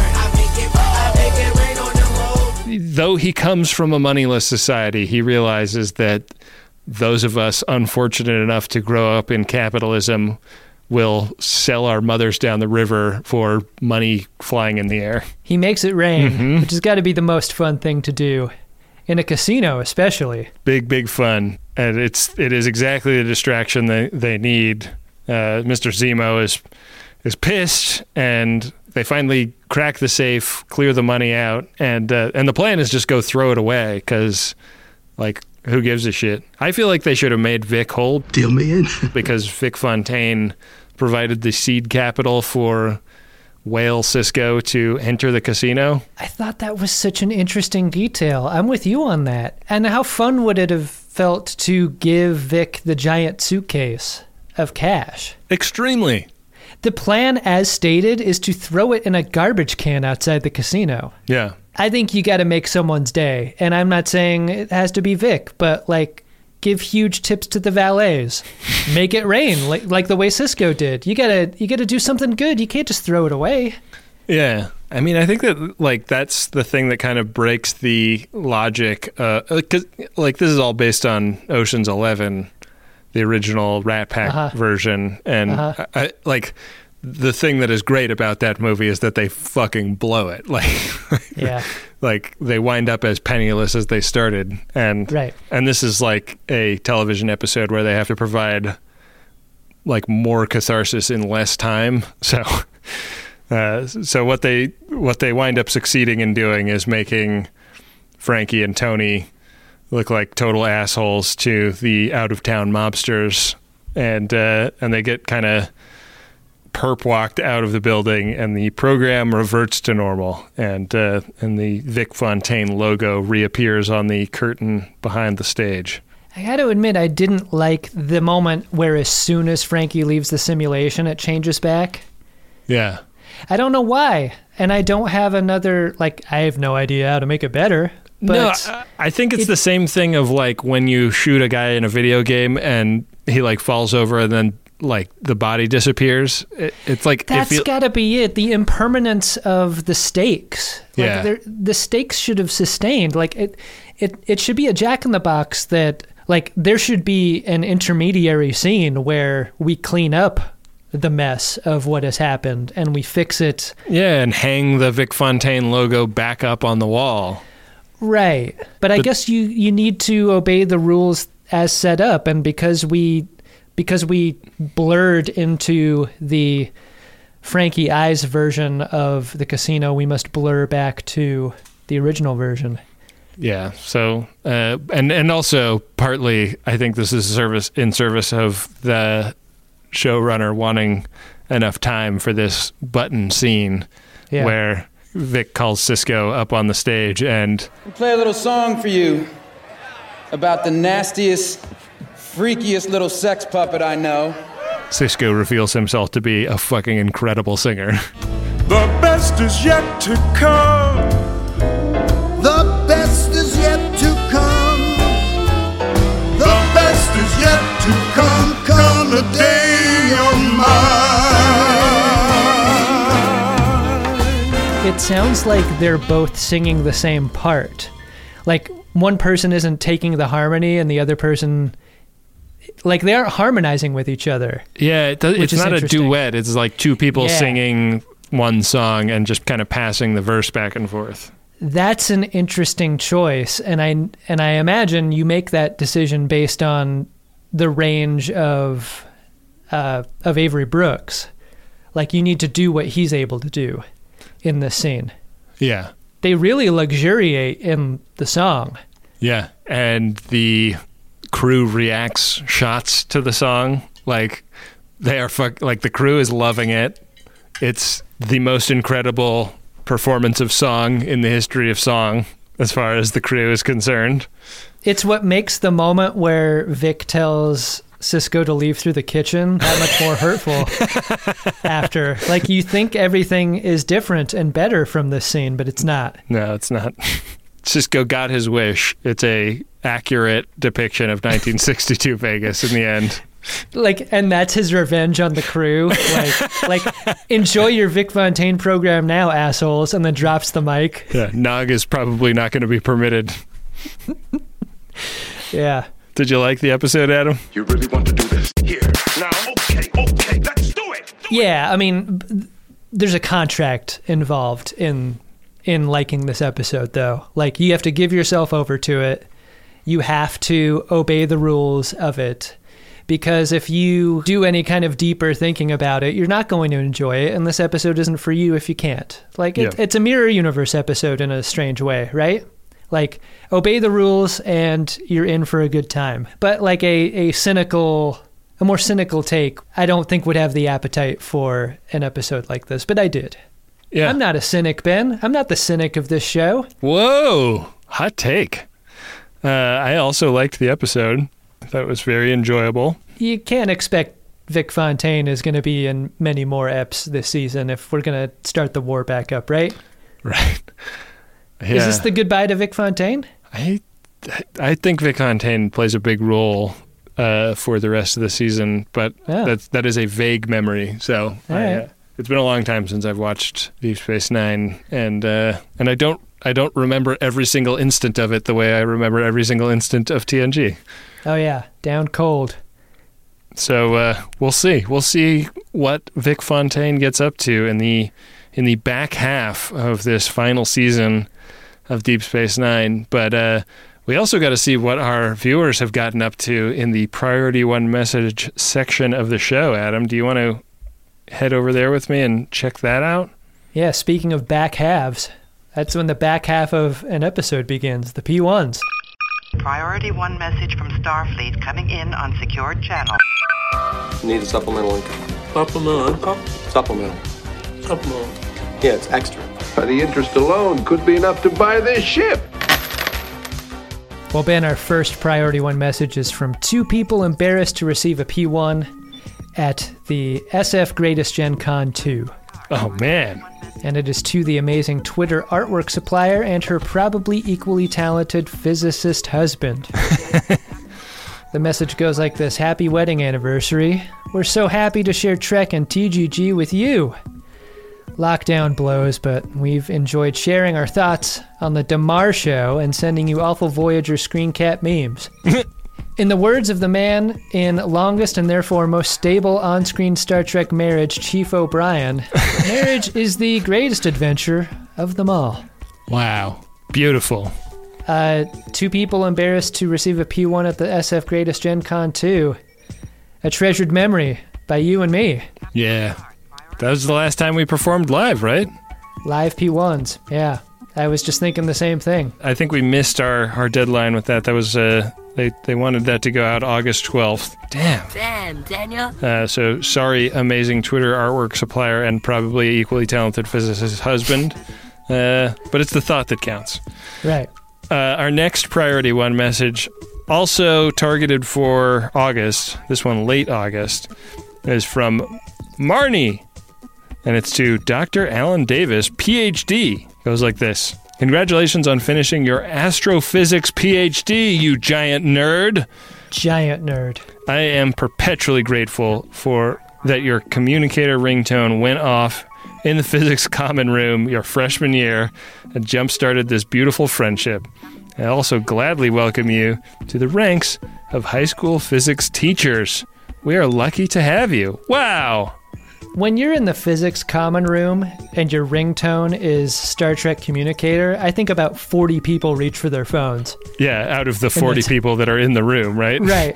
Though he comes from a moneyless society, he realizes that those of us unfortunate enough to grow up in capitalism will sell our mothers down the river for money flying in the air. He makes it rain, Mm-hmm. which has got to be the most fun thing to do. In a casino, especially. Big, big fun. And it's, it is exactly the distraction they, they need. Uh, Mister Zemo is, is pissed, and they finally crack the safe, clear the money out, and, uh, and the plan is just go throw it away, because, like, who gives a shit? I feel like they should have made Vic whole. Deal me in. Because Vic Fontaine provided the seed capital for Whale Cisco to enter the casino. I thought that was such an interesting detail. I'm with you on that. And how fun would it have felt to give Vic the giant suitcase of cash? Extremely. The plan, as stated, is to throw it in a garbage can outside the casino. Yeah. I think you got to make someone's day. And I'm not saying it has to be Vic, but like give huge tips to the valets. Make it rain like like the way Sisko did. You got to you got to do something good. You can't just throw it away. Yeah. I mean, I think that like that's the thing that kind of breaks the logic uh cuz like this is all based on Ocean's eleven, the original Rat Pack uh-huh. version, and uh-huh. I, I, like the thing that is great about that movie is that they fucking blow it. Like, yeah, like they wind up as penniless as they started, and right. And this is like a television episode where they have to provide like more catharsis in less time. So, uh, so what they what they wind up succeeding in doing is making Frankie and Tony look like total assholes to the out of town mobsters, and uh, and they get kind of perp walked out of the building, and the program reverts to normal, and uh, and the Vic Fontaine logo reappears on the curtain behind the stage. I got to admit, I didn't like the moment where as soon as Frankie leaves the simulation, it changes back. Yeah. I don't know why, and I don't have another, like, I have no idea how to make it better. But no, I, I think it's it, the same thing of like when you shoot a guy in a video game and he like falls over and then like the body disappears. It, it's like that's it feel- got to be it. The impermanence of the stakes. Like yeah, the stakes should have sustained. Like it, it, it should be a Jack in the Box that like there should be an intermediary scene where we clean up the mess of what has happened and we fix it. Yeah, and hang the Vic Fontaine logo back up on the wall. Right. But I but, guess you, you need to obey the rules as set up, and because we because we blurred into the Frankie Eyes version of the casino, we must blur back to the original version. Yeah. So uh, and and also partly I think this is service in service of the showrunner wanting enough time for this button scene yeah. where Vic calls Sisko up on the stage and I'll play a little song for you about the nastiest, freakiest little sex puppet I know. Sisko reveals himself to be a fucking incredible singer. The best is yet to come. The best is yet to come. The best is yet to come. Come the day you're mine. It sounds like they're both singing the same part. Like one person isn't taking the harmony and the other person, like they aren't harmonizing with each other. Yeah, it does, it's not a duet. It's like two people yeah. singing one song and just kind of passing the verse back and forth. That's an interesting choice, and I and I imagine you make that decision based on the range of uh, of Avery Brooks. Like you need to do what he's able to do in this scene. Yeah. They really luxuriate in the song. Yeah, and the crew reacts shots to the song. Like they are fuck like the crew is loving it. It's the most incredible performance of song in the history of song as far as the crew is concerned. It's what makes the moment where Vic tells Sisko to leave through the kitchen that much more hurtful after. Like you think everything is different and better from this scene, but it's not. No, it's not. Sisko got his wish. It's a accurate depiction of nineteen sixty-two Vegas in the end. Like, and that's his revenge on the crew. Like, like enjoy your Vic Fontaine program now, assholes, and then drops the mic. Yeah, Nog is probably not going to be permitted. Yeah. Did you like the episode, Adam? You really want to do this? Here, now, okay, okay, let's do it! Do yeah, I mean, there's a contract involved in in liking this episode, though. Like, you have to give yourself over to it. You have to obey the rules of it. Because if you do any kind of deeper thinking about it, you're not going to enjoy it, and this episode isn't for you if you can't. Like, it, yeah. It's a Mirror Universe episode in a strange way, right? Like, obey the rules and you're in for a good time. But like a, a cynical, a more cynical take, I don't think would have the appetite for an episode like this, but I did. Yeah. I'm not a cynic, Ben. I'm not the cynic of this show. Whoa, hot take. Uh, I also liked the episode. I thought it was very enjoyable. You can't expect Vic Fontaine is going to be in many more eps this season if we're going to start the war back up, right? Right. Yeah. Is this the goodbye to Vic Fontaine? I I think Vic Fontaine plays a big role uh, for the rest of the season, but Oh. that's, that is a vague memory. So All I, right. uh, it's been a long time since I've watched Deep Space Nine, and uh, and I don't I don't remember every single instant of it the way I remember every single instant of T N G. Oh, yeah. Down cold. So uh, we'll see. We'll see what Vic Fontaine gets up to in the in the back half of this final season of Deep Space Nine. But uh, we also got to see what our viewers have gotten up to in the Priority One message section of the show. Adam, do you want to head over there with me and check that out? Yeah, speaking of back halves, that's when the back half of an episode begins, the P ones. Priority one message from Starfleet coming in on secured channel. Need a supplemental income. Supplemental income? Supplemental. Supplemental. Yeah, it's extra. By the interest alone could be enough to buy this ship. Well, Ben, our first Priority One message is from two people embarrassed to receive a P one at the S F Greatest Gen Con two. Oh, man. And it is to the amazing Twitter artwork supplier and her probably equally talented physicist husband. The message goes like this: Happy wedding anniversary. We're so happy to share Trek and T G G with you. Lockdown blows, but we've enjoyed sharing our thoughts on the Damar show and sending you awful Voyager screen cap memes. In the words of the man in longest and therefore most stable on-screen Star Trek marriage, Chief O'Brien, marriage is the greatest adventure of them all. Wow. Beautiful. Uh, two people embarrassed to receive a P one at the S F Greatest Gen Con two. A treasured memory by you and me. Yeah. That was the last time we performed live, right? Live P ones, yeah. I was just thinking the same thing. I think we missed our, our deadline with that. That was, uh, they, they wanted that to go out August twelfth. Damn. Damn, Daniel. Uh, so sorry, amazing Twitter artwork supplier and probably equally talented physicist husband. Uh, but it's the thought that counts. Right. Uh, our next Priority One message, also targeted for August, this one late August, is from Marnie. And it's to Doctor Alan Davis, P H D. Goes like this. Congratulations on finishing your astrophysics P H D, you giant nerd. Giant nerd. I am perpetually grateful for that your communicator ringtone went off in the physics common room your freshman year and jump-started this beautiful friendship. I also gladly welcome you to the ranks of high school physics teachers. We are lucky to have you. Wow! When you're in the physics common room and your ringtone is Star Trek communicator, I think about forty people reach for their phones. Yeah, out of the forty people that are in the room, right? Right.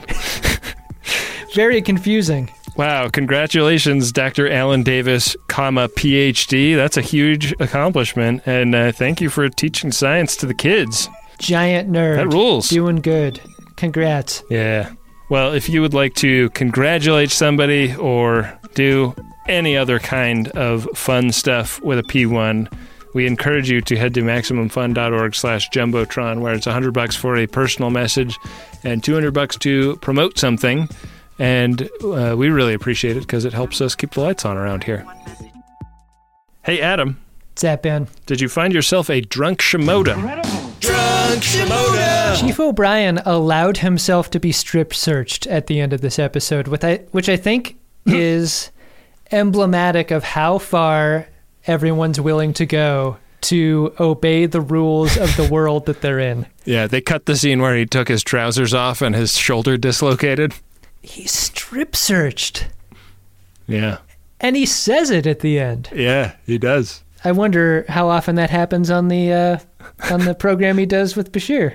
Very confusing. Wow, congratulations, Doctor Alan Davis, comma, P H D. That's a huge accomplishment, and uh, thank you for teaching science to the kids. Giant nerd. That rules. Doing good. Congrats. Yeah. Well, if you would like to congratulate somebody or do any other kind of fun stuff with a P one, we encourage you to head to MaximumFun.org slash Jumbotron, where it's one hundred bucks for a personal message and two hundred bucks to promote something. And uh, we really appreciate it because it helps us keep the lights on around here. Hey, Adam. What's that, Ben? Did you find yourself a drunk Shimoda? Drunk Shimoda! Chief O'Brien allowed himself to be strip searched at the end of this episode, which I, which I think is emblematic of how far everyone's willing to go to obey the rules of the world that they're in. Yeah, they cut the scene where he took his trousers off and his shoulder dislocated. He's strip searched. Yeah. And he says it at the end. Yeah, he does. I wonder how often that happens on the uh, on the program he does with Bashir.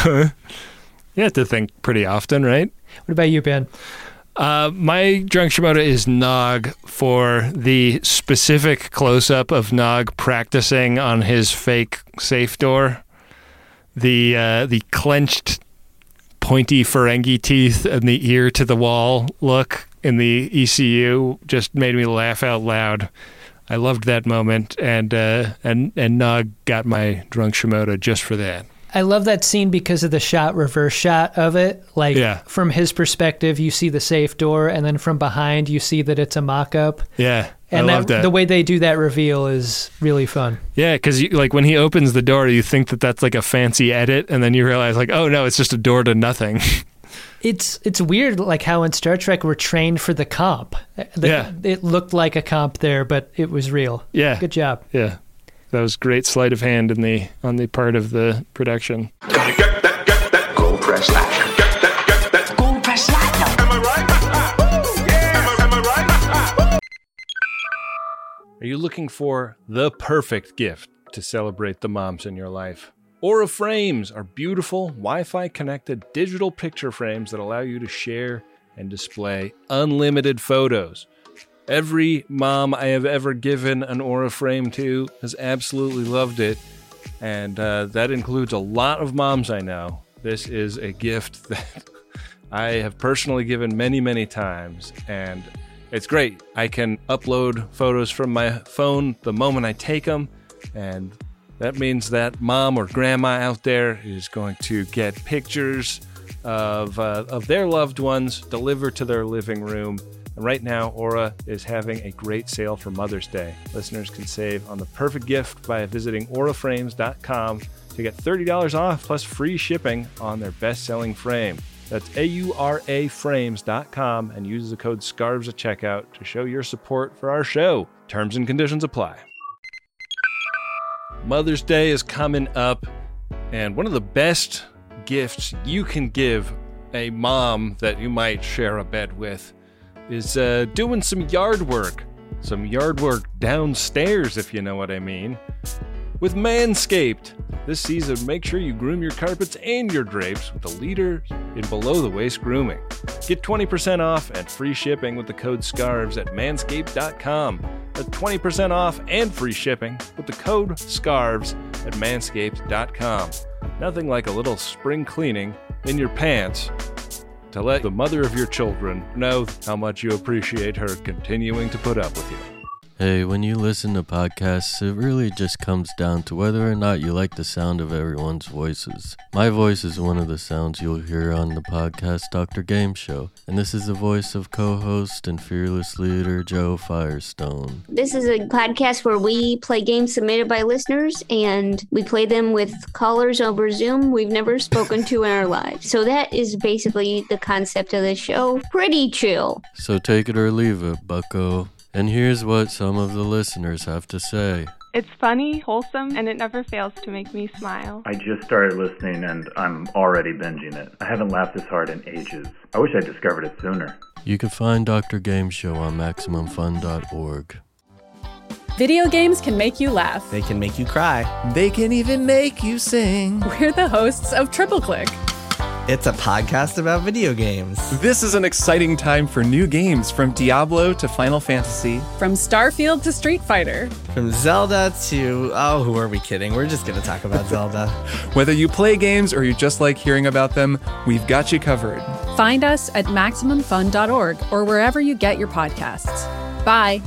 You have to think pretty often, right? What about you, Ben? Uh, my drunk Shimoda is Nog for the specific close-up of Nog practicing on his fake safe door. The uh, the clenched, pointy Ferengi teeth and the ear to the wall look in the E C U just made me laugh out loud. I loved that moment, and uh, and and Nog got my drunk Shimoda just for that. I love that scene because of the shot reverse shot of it. Like, yeah. From his perspective, you see the safe door, and then from behind, you see that it's a mock-up. Yeah. And I love that. The way they do that reveal is really fun. Yeah, because like when he opens the door, you think that that's like a fancy edit, and then you realize like, oh no, it's just a door to nothing. It's it's weird, like how in Star Trek we're trained for the comp. The, yeah. It looked like a comp there, but it was real. Yeah. Good job. Yeah. That was great sleight of hand in the on the part of the production. Gotta get that, get that gold press latch. Get that, get that gold press latch. Am I right? Yeah. Am I, am I right? Are you looking for the perfect gift to celebrate the moms in your life? Aura Frames are beautiful, Wi-Fi connected digital picture frames that allow you to share and display unlimited photos. Every mom I have ever given an Aura frame to has absolutely loved it, and uh, that includes a lot of moms I know. This is a gift that I have personally given many, many times, and it's great. I can upload photos from my phone the moment I take them, and that means that mom or grandma out there is going to get pictures of uh, of their loved ones delivered to their living room. And right now, Aura is having a great sale for Mother's Day. Listeners can save on the perfect gift by visiting aura frames dot com to get thirty dollars off plus free shipping on their best-selling frame. That's A U R A frames dot com and use the code SCARVES at checkout to show your support for our show. Terms and conditions apply. Mother's Day is coming up, and one of the best gifts you can give a mom that you might share a bed with is uh, doing some yard work. Some yard work downstairs, if you know what I mean. With Manscaped. This season, make sure you groom your carpets and your drapes with the leader in below-the-waist grooming. Get twenty percent off and free shipping with the code SCARVES at manscaped dot com. That's twenty percent off and free shipping with the code SCARVES at manscaped dot com. Nothing like a little spring cleaning in your pants to let the mother of your children know how much you appreciate her continuing to put up with you. Hey, when you listen to podcasts, it really just comes down to whether or not you like the sound of everyone's voices. My voice is one of the sounds you'll hear on the podcast Doctor Game Show, and this is the voice of co-host and fearless leader Joe Firestone. This is a podcast where we play games submitted by listeners, and we play them with callers over Zoom we've never spoken to in our lives. So that is basically the concept of the show. Pretty chill. So take it or leave it, bucko. And here's what some of the listeners have to say. It's funny, wholesome, and it never fails to make me smile. I just started listening and I'm already binging it. I haven't laughed this hard in ages. I wish I discovered it sooner. You can find Doctor Game Show on maximum fun dot org. Video games can make you laugh. They can make you cry. They can even make you sing. We're the hosts of Triple Click. It's a podcast about video games. This is an exciting time for new games, from Diablo to Final Fantasy. From Starfield to Street Fighter. From Zelda to... Oh, who are we kidding? We're just going to talk about Zelda. Whether you play games or you just like hearing about them, we've got you covered. Find us at maximum fun dot org or wherever you get your podcasts. Bye.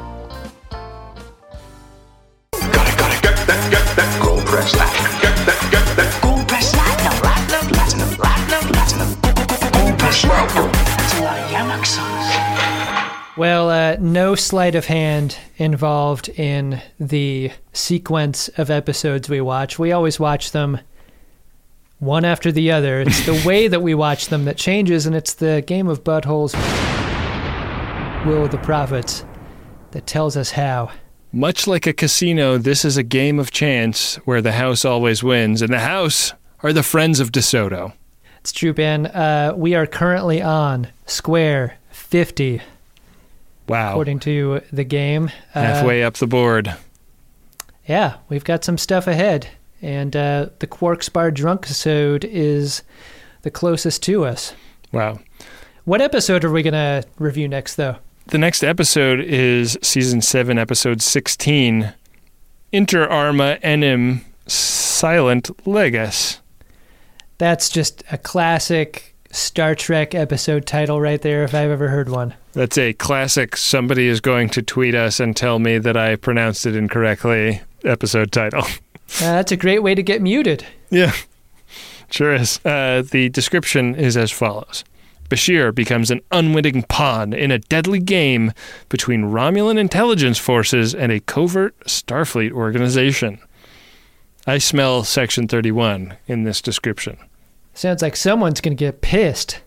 Gotta, gotta get that, get that gold press latch. Get that, get that gold press latch. Platinum, platinum, platinum, platinum. Gold press latch. That's a lot of Yamak songs. Well, uh, no sleight of hand involved in the sequence of episodes we watch. We always watch them one after the other. It's the way that we watch them that changes, and it's the game of buttholes, Will of the Prophets, that tells us how. Much like a casino, this is a game of chance where the house always wins, and the house are the friends of DeSoto. It's true, Ben. Uh, we are currently on square fifty. Wow. According to the game. Halfway uh, up the board. Yeah, we've got some stuff ahead. And uh, the Quarks Bar Drunkisode is the closest to us. Wow. What episode are we going to review next, though? The next episode is Season seven, Episode sixteen, Inter Arma Enim Silent Legas. That's just a classic Star Trek episode title right there, if I've ever heard one. That's a classic somebody is going to tweet us and tell me that I pronounced it incorrectly episode title. Uh, that's a great way to get muted. Yeah, sure is. Uh, the description is as follows. Bashir becomes an unwitting pawn in a deadly game between Romulan intelligence forces and a covert Starfleet organization. I smell Section thirty-one in this description. Sounds like someone's going to get pissed.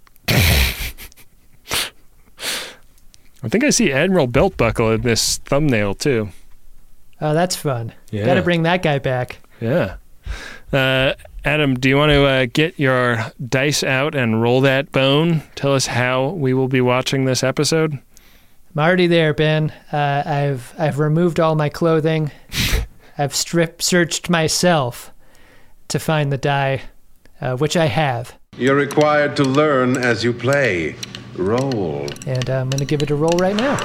I think I see Admiral Beltbuckle in this thumbnail, too. Oh, that's fun. Yeah. Got to bring that guy back. Yeah. Uh, Adam, do you want to uh, get your dice out and roll that bone? Tell us how we will be watching this episode. I'm already there, Ben. Uh, I've I've removed all my clothing. I've strip searched myself to find the die, uh, which I have. You're required to learn as you play. Roll. And uh, I'm going to give it a roll right now.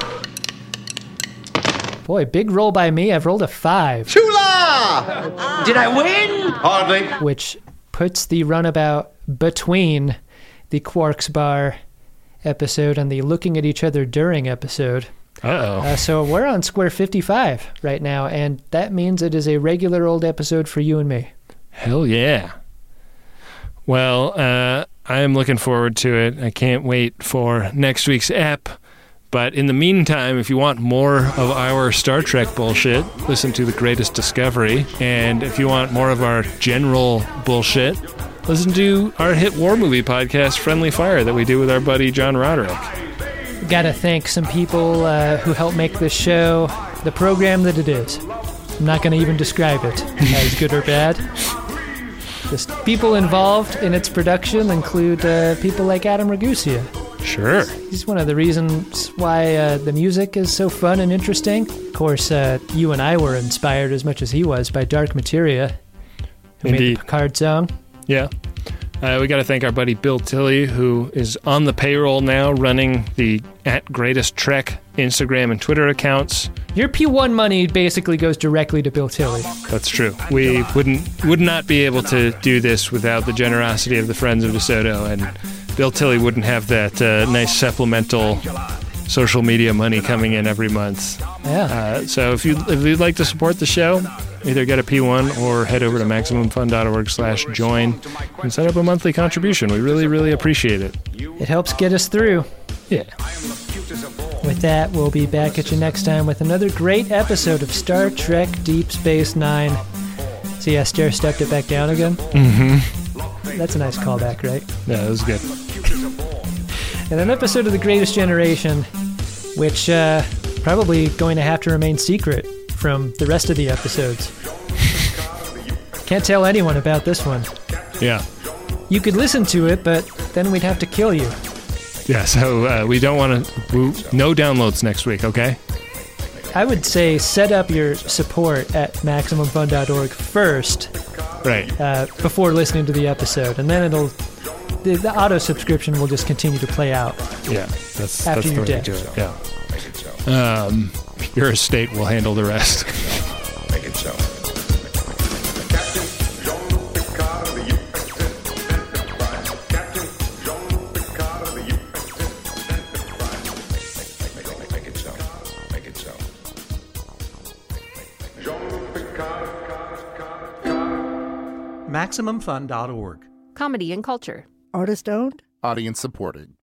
Boy, big roll by me. I've rolled a five. Chula! Did I win? Hardly. Which puts the runabout between the Quarks Bar episode and the Looking at Each Other During episode. Uh-oh. Uh, so we're on square fifty-five right now, and that means it is a regular old episode for you and me. Hell yeah. Well, uh, I am looking forward to it. I can't wait for next week's ep. But in the meantime, if you want more of our Star Trek bullshit, listen to The Greatest Discovery. And if you want more of our general bullshit, listen to our hit war movie podcast, Friendly Fire, that we do with our buddy John Roderick. Got to thank some people uh, who helped make this show the program that it is. I'm not going to even describe it as good or bad. Just people involved in its production include uh, people like Adam Ragusea. Sure. He's one of the reasons why uh, the music is so fun and interesting. Of course, uh, you and I were inspired as much as he was by Dark Materia, who Indeed. made the Picard song. Yeah. Uh, we got to thank our buddy Bill Tilley, who is on the payroll now, running the at Greatest Trek Instagram and Twitter accounts. Your P one money basically goes directly to Bill Tilley. That's true. We wouldn't would not be able to do this without the generosity of the Friends of DeSoto, and Bill Tilley wouldn't have that uh, nice supplemental social media money coming in every month. Yeah. Uh, so if you if you'd like to support the show, either get a P one or head over to maximum fun dot org slash join and set up a monthly contribution. We really, really appreciate it. It helps get us through. Yeah. With that, we'll be back at you next time with another great episode of Star Trek Deep Space Nine. See, I stair stepped it back down again? Mm-hmm. That's a nice callback, right? Yeah, that was good. And an episode of The Greatest Generation, which uh, probably going to have to remain secret from the rest of the episodes. Can't tell anyone about this one. Yeah. You could listen to it, but then we'd have to kill you. Yeah, so uh, we don't want to... No downloads next week, okay? I would say set up your support at maximum fun dot org first. Right. Uh, before listening to the episode. And then it'll... The, the auto-subscription will just continue to play out. Yeah, that's, after that's the you're way dead. to do it. Yeah. Um, your estate will handle the rest. Make it so. maximum fun dot org. Comedy and culture. Artist owned. Audience supported.